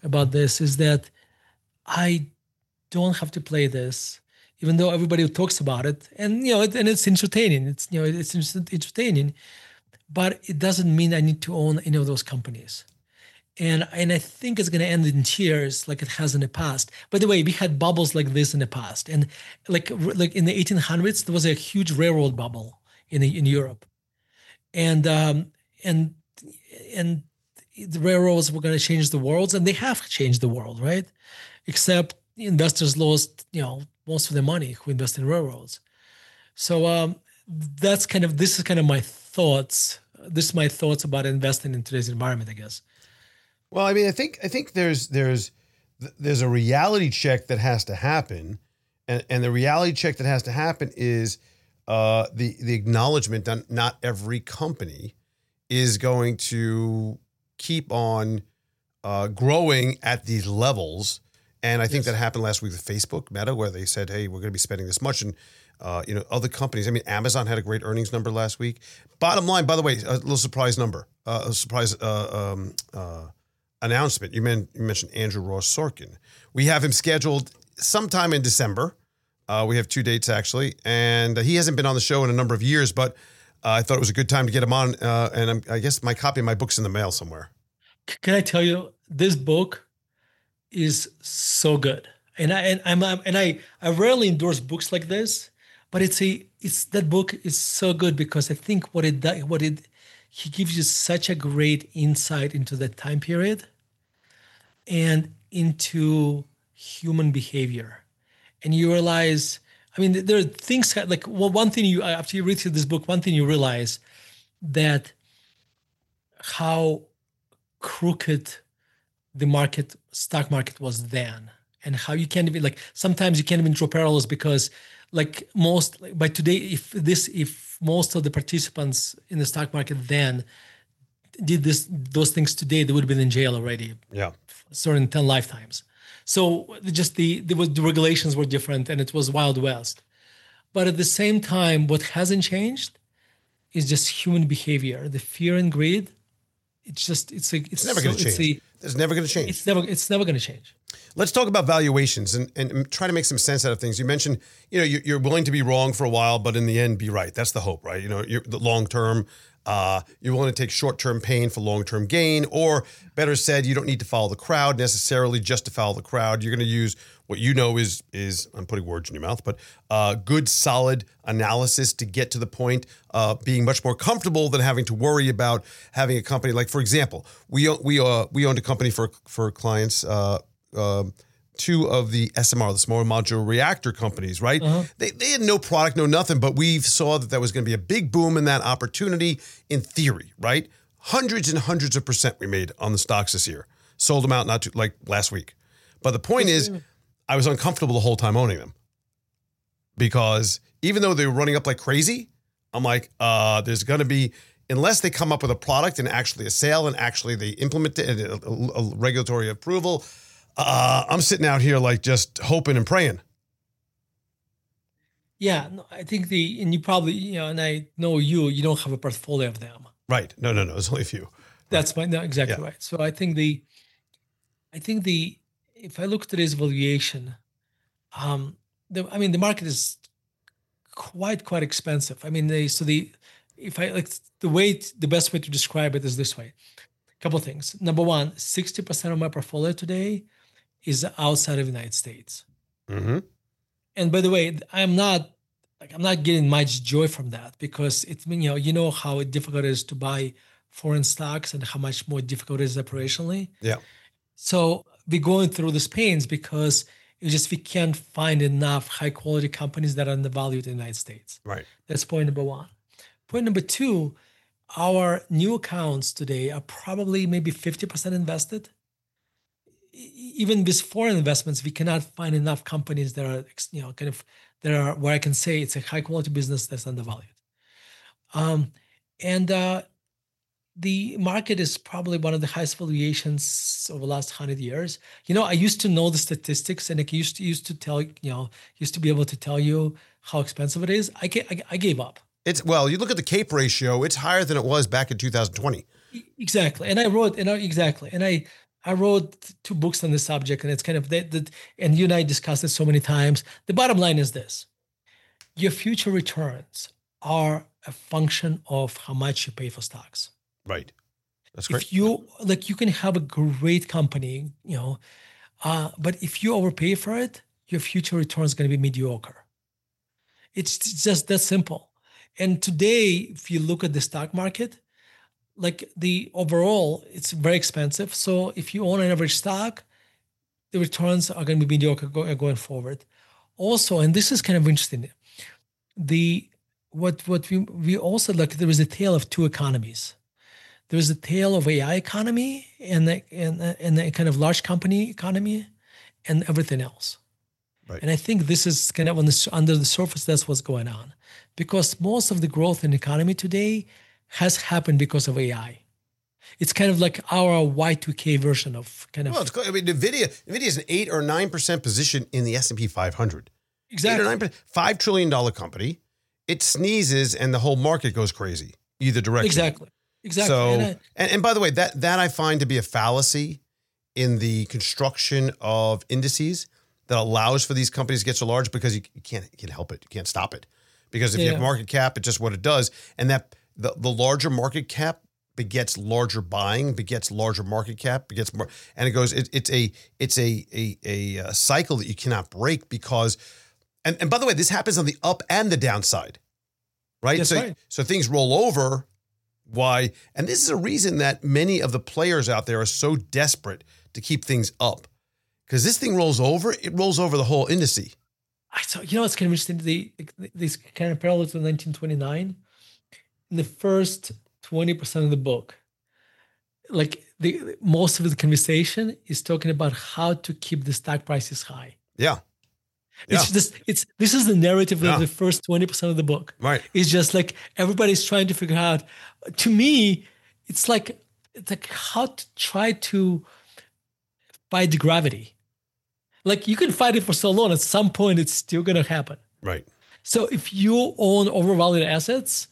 about this is that I don't have to play this, even though everybody talks about it, and you know, it, and it's entertaining. It's you know, it's entertaining, but it doesn't mean I need to own any of those companies. And and I think it's going to end in tears like it has in the past. By the way, we had bubbles like this in the past, and like like in the eighteen hundreds, there was a huge railroad bubble in the, in Europe, and um, and and the railroads were going to change the world, and they have changed the world, right? Except investors lost, you know, most of their money who invest in railroads. So um, that's kind of this is kind of my thoughts. This is my thoughts about investing in today's environment, I guess. Well, I mean, I think I think there's there's there's a reality check that has to happen, and and the reality check that has to happen is uh, the the acknowledgement that not every company is going to keep on uh, growing at these levels, and I think yes. that happened last week with Facebook, Meta, where they said, "Hey, we're going to be spending this much," and uh, you know, other companies. I mean, Amazon had a great earnings number last week. Bottom line, by the way, a little surprise number, uh, a surprise. Uh, um, uh, announcement. You, men- you mentioned Andrew Ross Sorkin. We have him scheduled sometime in December. Uh, we have two dates actually, and uh, he hasn't been on the show in a number of years, but uh, I thought it was a good time to get him on. Uh, and I'm, I guess my copy of my book's in the mail somewhere. Can I tell you, this book is so good, and I and I'm, I'm and I I rarely endorse books like this, but it's a it's that book is so good because I think what it does, what it he gives you such a great insight into that time period and into human behavior. And you realize, I mean, there are things like, well, one thing you, after you read through this book, one thing you realize that how crooked the market, stock market was then, and how you can't even, like, sometimes you can't even draw parallels because like most, like, by today, if this, if most of the participants in the stock market then did this, those things today, they would have been in jail already. Yeah. Certain ten lifetimes. So just the, there was, the regulations were different and it was Wild West. But at the same time, what hasn't changed is just human behavior, the fear and greed. It's just, it's like, it's, it's never going to so, change. It's, a, it's never going to change. It's never, it's never going to change. Let's talk about valuations and, and try to make some sense out of things. You mentioned, you know, you're willing to be wrong for a while, but in the end, be right. That's the hope, right? You know, you're the long term. Uh, you're willing to take short-term pain for long-term gain, or better said, you don't need to follow the crowd necessarily just to follow the crowd. You're going to use what you know is, is I'm putting words in your mouth, but uh, good, solid analysis to get to the point of being much more comfortable than having to worry about having a company. Like, for example, we we uh, we owned a company for for clients. Uh, uh, two of the S M R, the small modular reactor companies, right? Uh-huh. They they had no product, no nothing, but we saw that there was going to be a big boom in that opportunity in theory, right? Hundreds and hundreds of percent we made on the stocks this year. Sold them out not too, like last week. But the point is, I was uncomfortable the whole time owning them because even though they were running up like crazy, I'm like, uh, there's going to be, unless they come up with a product and actually a sale and actually they implement it and a, a, a regulatory approval, Uh, I'm sitting out here like just hoping and praying. Yeah, no, I think the, and you probably, you know, and I know you, you don't have a portfolio of them. Right. No, no, no. There's only a few. That's my, no, exactly yeah. right. So I think the, I think the, if I look at today's valuation, um, the, I mean, the market is quite, quite expensive. I mean, they, so the, if I like the way, the best way to describe it is this way. A couple of things. Number one, sixty percent of my portfolio today is outside of the United States. Mm-hmm. And by the way, I'm not like I'm not getting much joy from that because it's, you know, you know how difficult it is to buy foreign stocks and how much more difficult it is operationally. Yeah. So we're going through these pains because it's just we can't find enough high quality companies that are undervalued in the United States. Right. That's point number one. Point number two, our new accounts today are probably maybe fifty percent invested. Even with foreign investments, we cannot find enough companies that are, you know, kind of, that are where I can say it's a high quality business that's undervalued. Um, and uh, the market is probably one of the highest valuations over the last hundred years. You know, I used to know the statistics, and I used to used to tell, you know, used to be able to tell you how expensive it is. I I, I gave up. It's well, you look at the CAPE ratio; it's higher than it was back in two thousand twenty. Exactly, and I wrote, and I, exactly, and I. I wrote two books on the subject, and it's kind of that, that, and you and I discussed it so many times. The bottom line is this: your future returns are a function of how much you pay for stocks. Right. That's great. If you like, you can have a great company, you know, uh, but if you overpay for it, your future return is going to be mediocre. It's just that simple. And today, if you look at the stock market, like the overall, it's very expensive. So if you own an average stock, the returns are going to be mediocre go, going forward. Also, and this is kind of interesting, the what what we we also like there is a tale of two economies. There is a tale of A I economy and the, and and the kind of large company economy, and everything else. Right. And I think this is kind of on the, under the surface. That's what's going on, because most of the growth in the economy today has happened because of A I. It's kind of like our Y two K version of kind of. Well, it's, I mean, Nvidia Nvidia is an eight or nine percent position in the S and P five hundred. Exactly. Eight or nine percent, five trillion dollar company. It sneezes and the whole market goes crazy either direction. Exactly. Exactly. So, and, and, I, and by the way, that that I find to be a fallacy in the construction of indices that allows for these companies to get so large, because you, you can't you can't help it, you can't stop it, because if yeah. you have market cap, it's just what it does, and that the the larger market cap begets larger buying, begets larger market cap, begets more, and it goes. It, it's a it's a, a a a cycle that you cannot break, because, and and by the way, this happens on the up and the downside, right? That's so right. so things roll over. Why? And this is a reason that many of the players out there are so desperate to keep things up, because this thing rolls over. It rolls over the whole indice. I saw, you know, it's kind of interesting. The this kind of parallel to nineteen twenty-nine. In the first twenty percent of the book, like the most of the conversation is talking about how to keep the stock prices high. Yeah. Yeah. It's just it's this is the narrative Yeah. of the first twenty percent of the book. Right. It's just like everybody's trying to figure out. To me, it's like it's like how to try to fight the gravity. Like you can fight it for so long, at some point it's still gonna happen. Right. So if you own overvalued assets,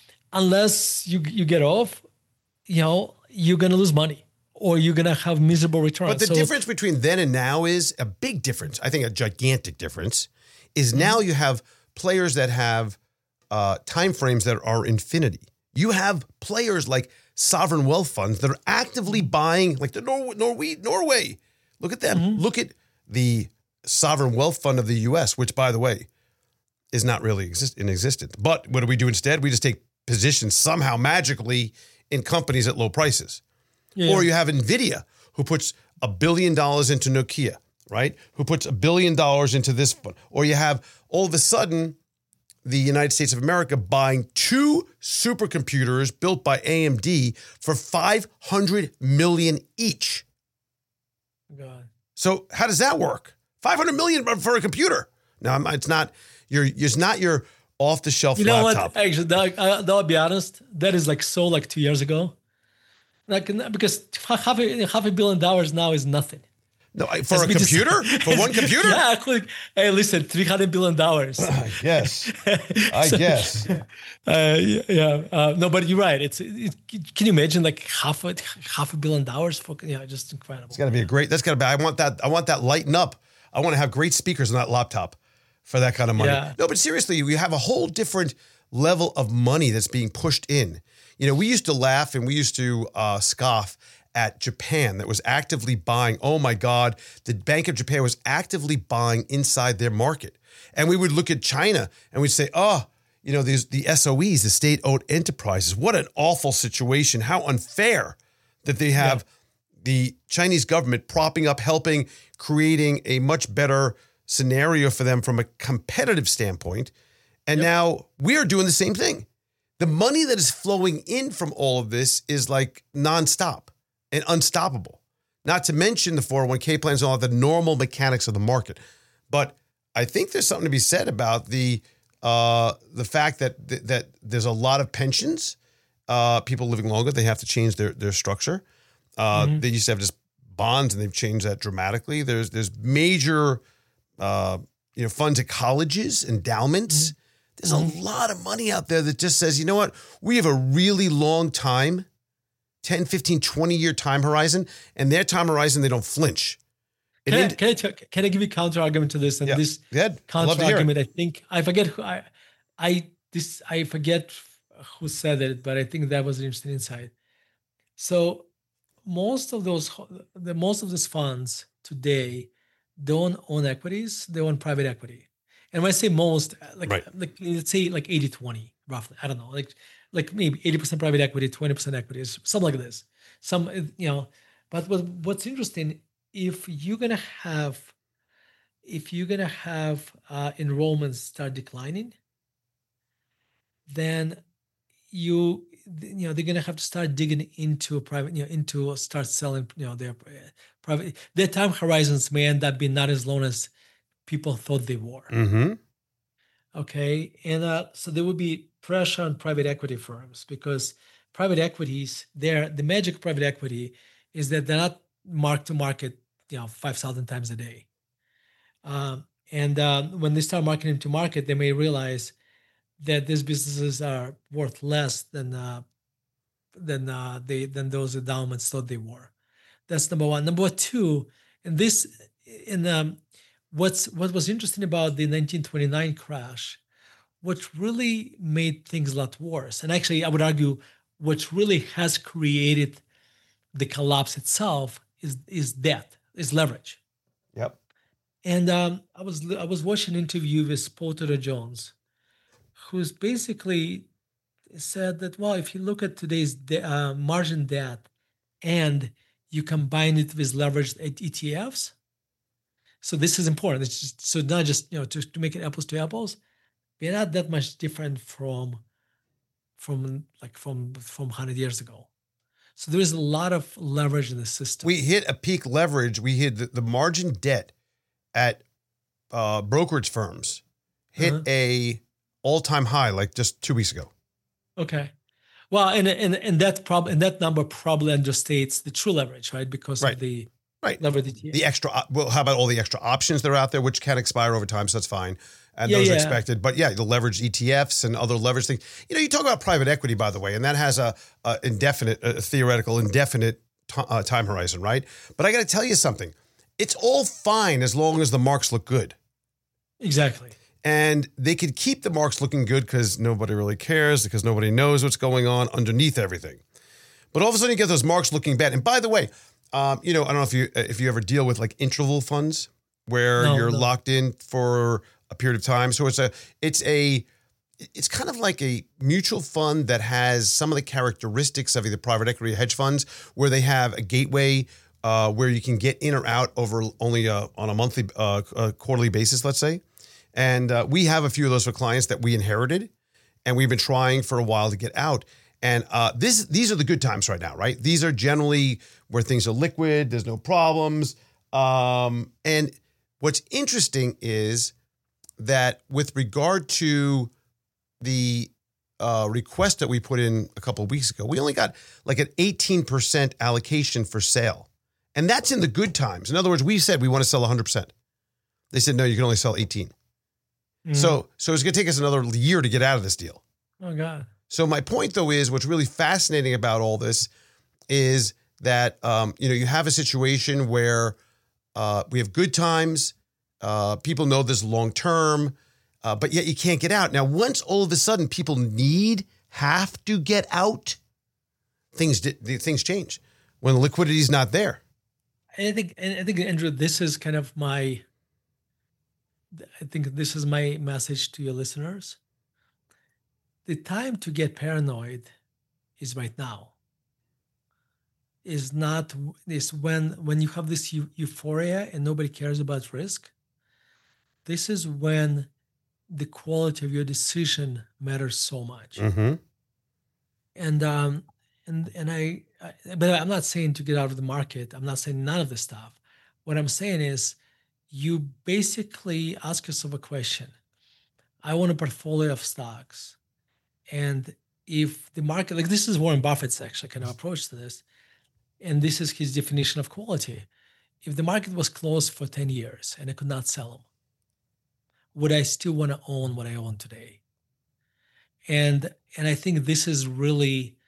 unless you you get off, you know, you're gonna lose money or you're gonna have miserable returns. But the so, difference between then and now is a big difference. I think a gigantic difference is now you have players that have uh, time frames that are infinity. You have players like sovereign wealth funds that are actively buying, like the Nor- Norway. Norway. Look at them. Mm-hmm. Look at the sovereign wealth fund of the U S, which, by the way, is not really exist- in existence. But what do we do instead? We just take positions somehow magically in companies at low prices. yeah. Or you have NVIDIA, who puts a billion dollars into Nokia, right? Who puts a billion dollars into this one. Or you have all of a sudden the United States of America buying two supercomputers built by A M D for five hundred million dollars each. God. So how does that work? five hundred million dollars for a computer. Now, it's not your, it's not your off-the-shelf You know laptop. what? Actually, Doug, I, I'll be honest. That is like so like two years ago. Like because half a, half a billion dollars now is nothing. No, I- for As a we just- computer? For one computer? Yeah, like, hey, listen, three hundred billion dollars. I guess. I guess. Uh, yeah, yeah. Uh, no, but you're right. It's it, can you imagine like half a half a billion dollars for yeah, just incredible. It's got to be a great. That's got to be. I want that. I want that lighting up. I want to have great speakers on that laptop for that kind of money. Yeah. No, but seriously, we have a whole different level of money that's being pushed in. You know, we used to laugh and we used to uh, scoff at Japan that was actively buying. Oh my God, the Bank of Japan was actively buying inside their market, and we would look at China and we'd say, oh. You know, these the S O Es, the state-owned enterprises. What an awful situation. How unfair that they have yeah. the Chinese government propping up, helping, creating a much better scenario for them from a competitive standpoint. And yep. now we're doing the same thing. The money that is flowing in from all of this is like nonstop and unstoppable. Not to mention the four oh one k plans and all the normal mechanics of the market. But I think there's something to be said about the Uh, the fact that th- that there's a lot of pensions, uh, people living longer, they have to change their their structure. Uh, mm-hmm. They used to have just bonds, and they've changed that dramatically. There's there's major, uh, you know, funds at colleges, endowments. Mm-hmm. There's mm-hmm. a lot of money out there that just says, you know what, we have a really long time ten, fifteen, twenty year time horizon, and their time horizon, they don't flinch. It Can I, ind- can, I, t- can I give you counter argument to this? And Yeah. this Go ahead. I'd love counter to hear it. argument, I think I forget who I, I this I forget who said it, but I think that was an interesting insight. So most of those, the most of these funds today don't own equities; they own private equity. And when I say most, like Right. like let's say like eighty twenty, roughly. I don't know, like like maybe eighty percent private equity, twenty percent equities, something like this. Some you know, but what what's interesting, if you're gonna have if you're gonna have uh, enrollments start declining, then you you know they're gonna have to start digging into a private you know into start selling you know their uh, private their time horizons may end up being not as long as people thought they were. Mm-hmm. Okay, and uh, so there would be pressure on private equity firms because private equities, there the magic of private equity is that they're not mark to market, you know, five thousand times a day. Um, and um, when they start marketing to market, they may realize that these businesses are worth less than uh, than uh, they than those endowments thought they were. That's number one. Number two, and this in um, what's what was interesting about the nineteen twenty-nine crash, what really made things a lot worse, and actually I would argue what really has created the collapse itself is is debt, is leverage. Yep. And um, I was I was watching an interview with Paul Tudor Jones, who's basically said that, well, if you look at today's de- uh, margin debt and you combine it with leveraged E T Fs, so this is important. It's just, so not just you know to, to make it apples to apples, we're not that much different from from like from from one hundred years ago. So there is a lot of leverage in the system. We hit a peak leverage. We hit the, the margin debt at uh, brokerage firms hit Uh-huh. a all-time high like just two weeks ago. Okay. Well, and and and that prob and that number probably understates the true leverage, right? Because Right. of the Right. leverage E T F. The extra, op- well, how about all the extra options that are out there, which can expire over time, so that's fine. And Yeah, those are yeah. expected. But yeah, the leveraged E T Fs and other leverage things. You know, you talk about private equity, by the way, and that has a, a indefinite, a theoretical, indefinite t- uh, time horizon, right? But I got to tell you something. It's all fine as long as the marks look good. Exactly. And they could keep the marks looking good because nobody really cares, because nobody knows what's going on underneath everything. But all of a sudden you get those marks looking bad. And by the way, um, you know, I don't know if you if you ever deal with like interval funds where No, you're no. locked in for a period of time. So it's a it's a it's kind of like a mutual fund that has some of the characteristics of either private equity or hedge funds, where they have a gateway uh, where you can get in or out over only uh, on a monthly, uh, uh, quarterly basis, let's say. And uh, we have a few of those for clients that we inherited, and we've been trying for a while to get out. And uh, this, these are the good times right now, right? These are generally where things are liquid. There's no problems. Um, and what's interesting is that with regard to the uh, request that we put in a couple of weeks ago, we only got like an eighteen percent allocation for sale. And that's in the good times. In other words, we said we want to sell one hundred percent. They said, no, you can only sell eighteen. Mhm. So, so it's going to take us another year to get out of this deal. Oh God. So my point, though, is what's really fascinating about all this is that, um, you know, you have a situation where uh, we have good times. Uh, people know this long term, uh, but yet you can't get out. Now, once all of a sudden people need, have to get out, things di- the things change when liquidity is not there. I think, and I think, Andrew, this is kind of my, I think this is my message to your listeners. The time to get paranoid is right now. Is not is when when you have this eu- euphoria and nobody cares about risk. This is when the quality of your decision matters so much. Mm-hmm. And um and and I, I but I'm not saying to get out of the market. I'm not saying none of this stuff. What I'm saying is you basically ask yourself a question. I want a portfolio of stocks. And if the market, like this is Warren Buffett's actually kind of approach to this, and this is his definition of quality. If the market was closed for ten years and I could not sell them, would I still want to own what I own today? And and I think this is really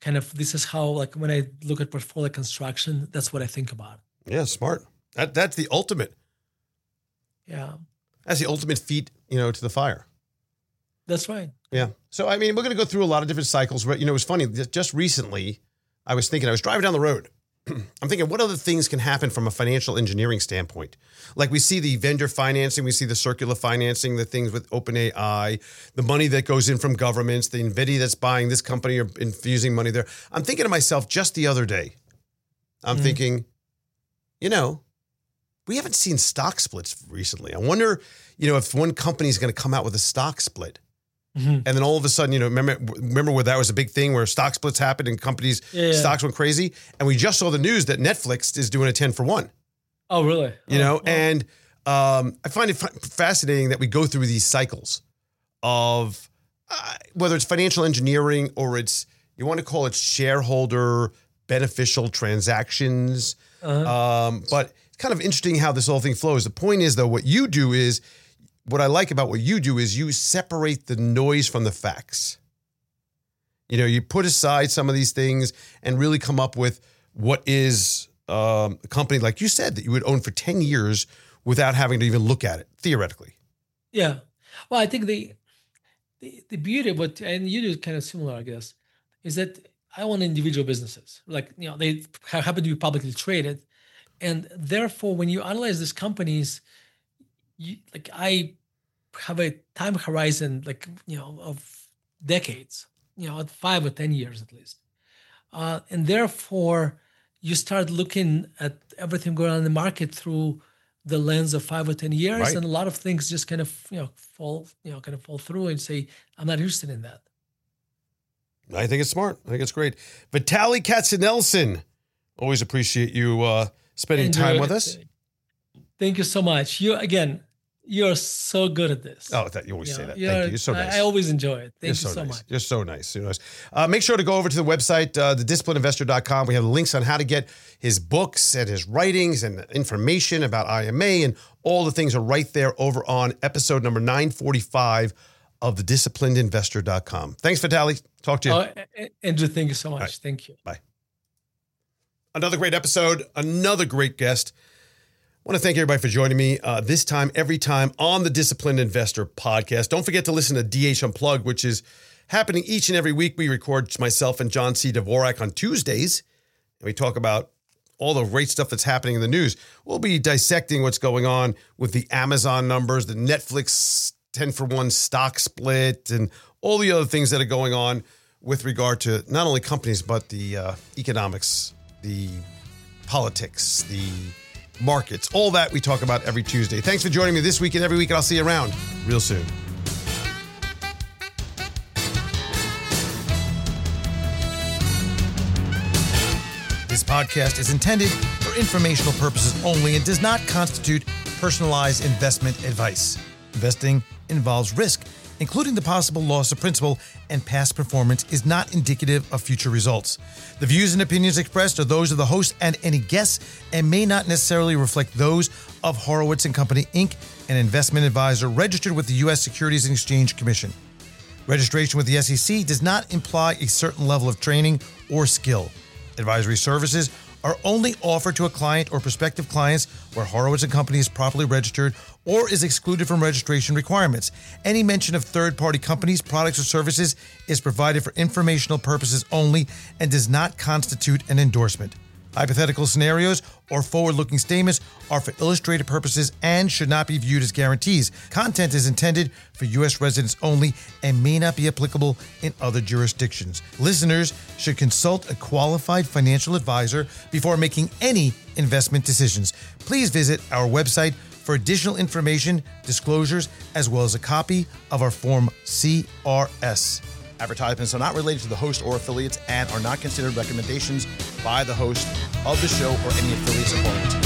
kind of, this is how, like when I look at portfolio construction, that's what I think about. Yeah, smart. That That's the ultimate. Yeah. That's the ultimate feat, you know, to the fire. That's right. Yeah. So, I mean, we're going to go through a lot of different cycles. But, you know, it was funny. Just recently, I was thinking, I was driving down the road. I'm thinking, what other things can happen from a financial engineering standpoint? Like we see the vendor financing, we see the circular financing, the things with OpenAI, the money that goes in from governments, the NVIDIA that's buying this company or infusing money there. I'm thinking to myself just the other day, I'm mm. thinking, you know, we haven't seen stock splits recently. I wonder, you know, if one company is going to come out with a stock split. Mm-hmm. And then all of a sudden, you know, remember, remember where that was a big thing where stock splits happened and companies, yeah, yeah. stocks went crazy. And we just saw the news that Netflix is doing a ten for one. Oh, really? You oh, know, wow. and um, I find it f- fascinating that we go through these cycles of uh, whether it's financial engineering or it's, you want to call it shareholder beneficial transactions. Uh-huh. Um, but it's kind of interesting how this whole thing flows. The point is, though, what you do is, what I like about what you do is you separate the noise from the facts. You know, you put aside some of these things and really come up with what is um, a company, like you said, that you would own for ten years without having to even look at it, theoretically. Yeah. Well, I think the the, the beauty of what, and you do kind of similar, I guess, is that I own individual businesses. Like, you know, they happen to be publicly traded. And therefore, when you analyze these companies, You, like I have a time horizon, like, you know, of decades, you know, five or ten years at least. Uh, and therefore, you start looking at everything going on in the market through the lens of five or ten years. Right. And a lot of things just kind of, you know, fall, you know, kind of fall through and say, I'm not interested in that. I think it's smart. I think it's great. Vitaly Katsenelson, always appreciate you uh, spending Andrew, time with us. Thank you so much. You, again, you're so good at this. Oh, that, you always you say know, that. Thank you. You're so nice. I, I always enjoy it. Thank You're you so, so nice. much. You're so nice. You're nice. Uh, make sure to go over to the website, uh, the discipline investor dot com. We have links on how to get his books and his writings and information about I M A, and all the things are right there over on episode number nine forty-five of the disciplined investor dot com. Thanks, Vitaly. Talk to you. Oh, Andrew, thank you so much. Right. Thank you. Bye. Another great episode. Another great guest. I want to thank everybody for joining me uh, this time, every time on the Disciplined Investor podcast. Don't forget to listen to D H Unplugged, which is happening each and every week. We record myself and John C. Dvorak on Tuesdays, and we talk about all the great stuff that's happening in the news. We'll be dissecting what's going on with the Amazon numbers, the Netflix ten for one stock split, and all the other things that are going on with regard to not only companies, but the uh, economics, the politics, the markets, all that we talk about every Tuesday. Thanks for joining me this week and every week, and I'll see you around real soon. This podcast is intended for informational purposes only and does not constitute personalized investment advice. Investing involves risk, including the possible loss of principal, and past performance is not indicative of future results. The views and opinions expressed are those of the host and any guests and may not necessarily reflect those of Horowitz and Company, Incorporated, an investment advisor registered with the U S Securities and Exchange Commission. Registration with the S E C does not imply a certain level of training or skill. Advisory services are only offered to a client or prospective clients where Horowitz and Company is properly registered or is excluded from registration requirements. Any mention of third-party companies, products, or services is provided for informational purposes only and does not constitute an endorsement. Hypothetical scenarios or forward-looking statements are for illustrative purposes and should not be viewed as guarantees. Content is intended for U S residents only and may not be applicable in other jurisdictions. Listeners should consult a qualified financial advisor before making any investment decisions. Please visit our website for additional information, disclosures, as well as a copy of our Form C R S. Advertisements are not related to the host or affiliates and are not considered recommendations by the host of the show or any affiliates of Horowitz.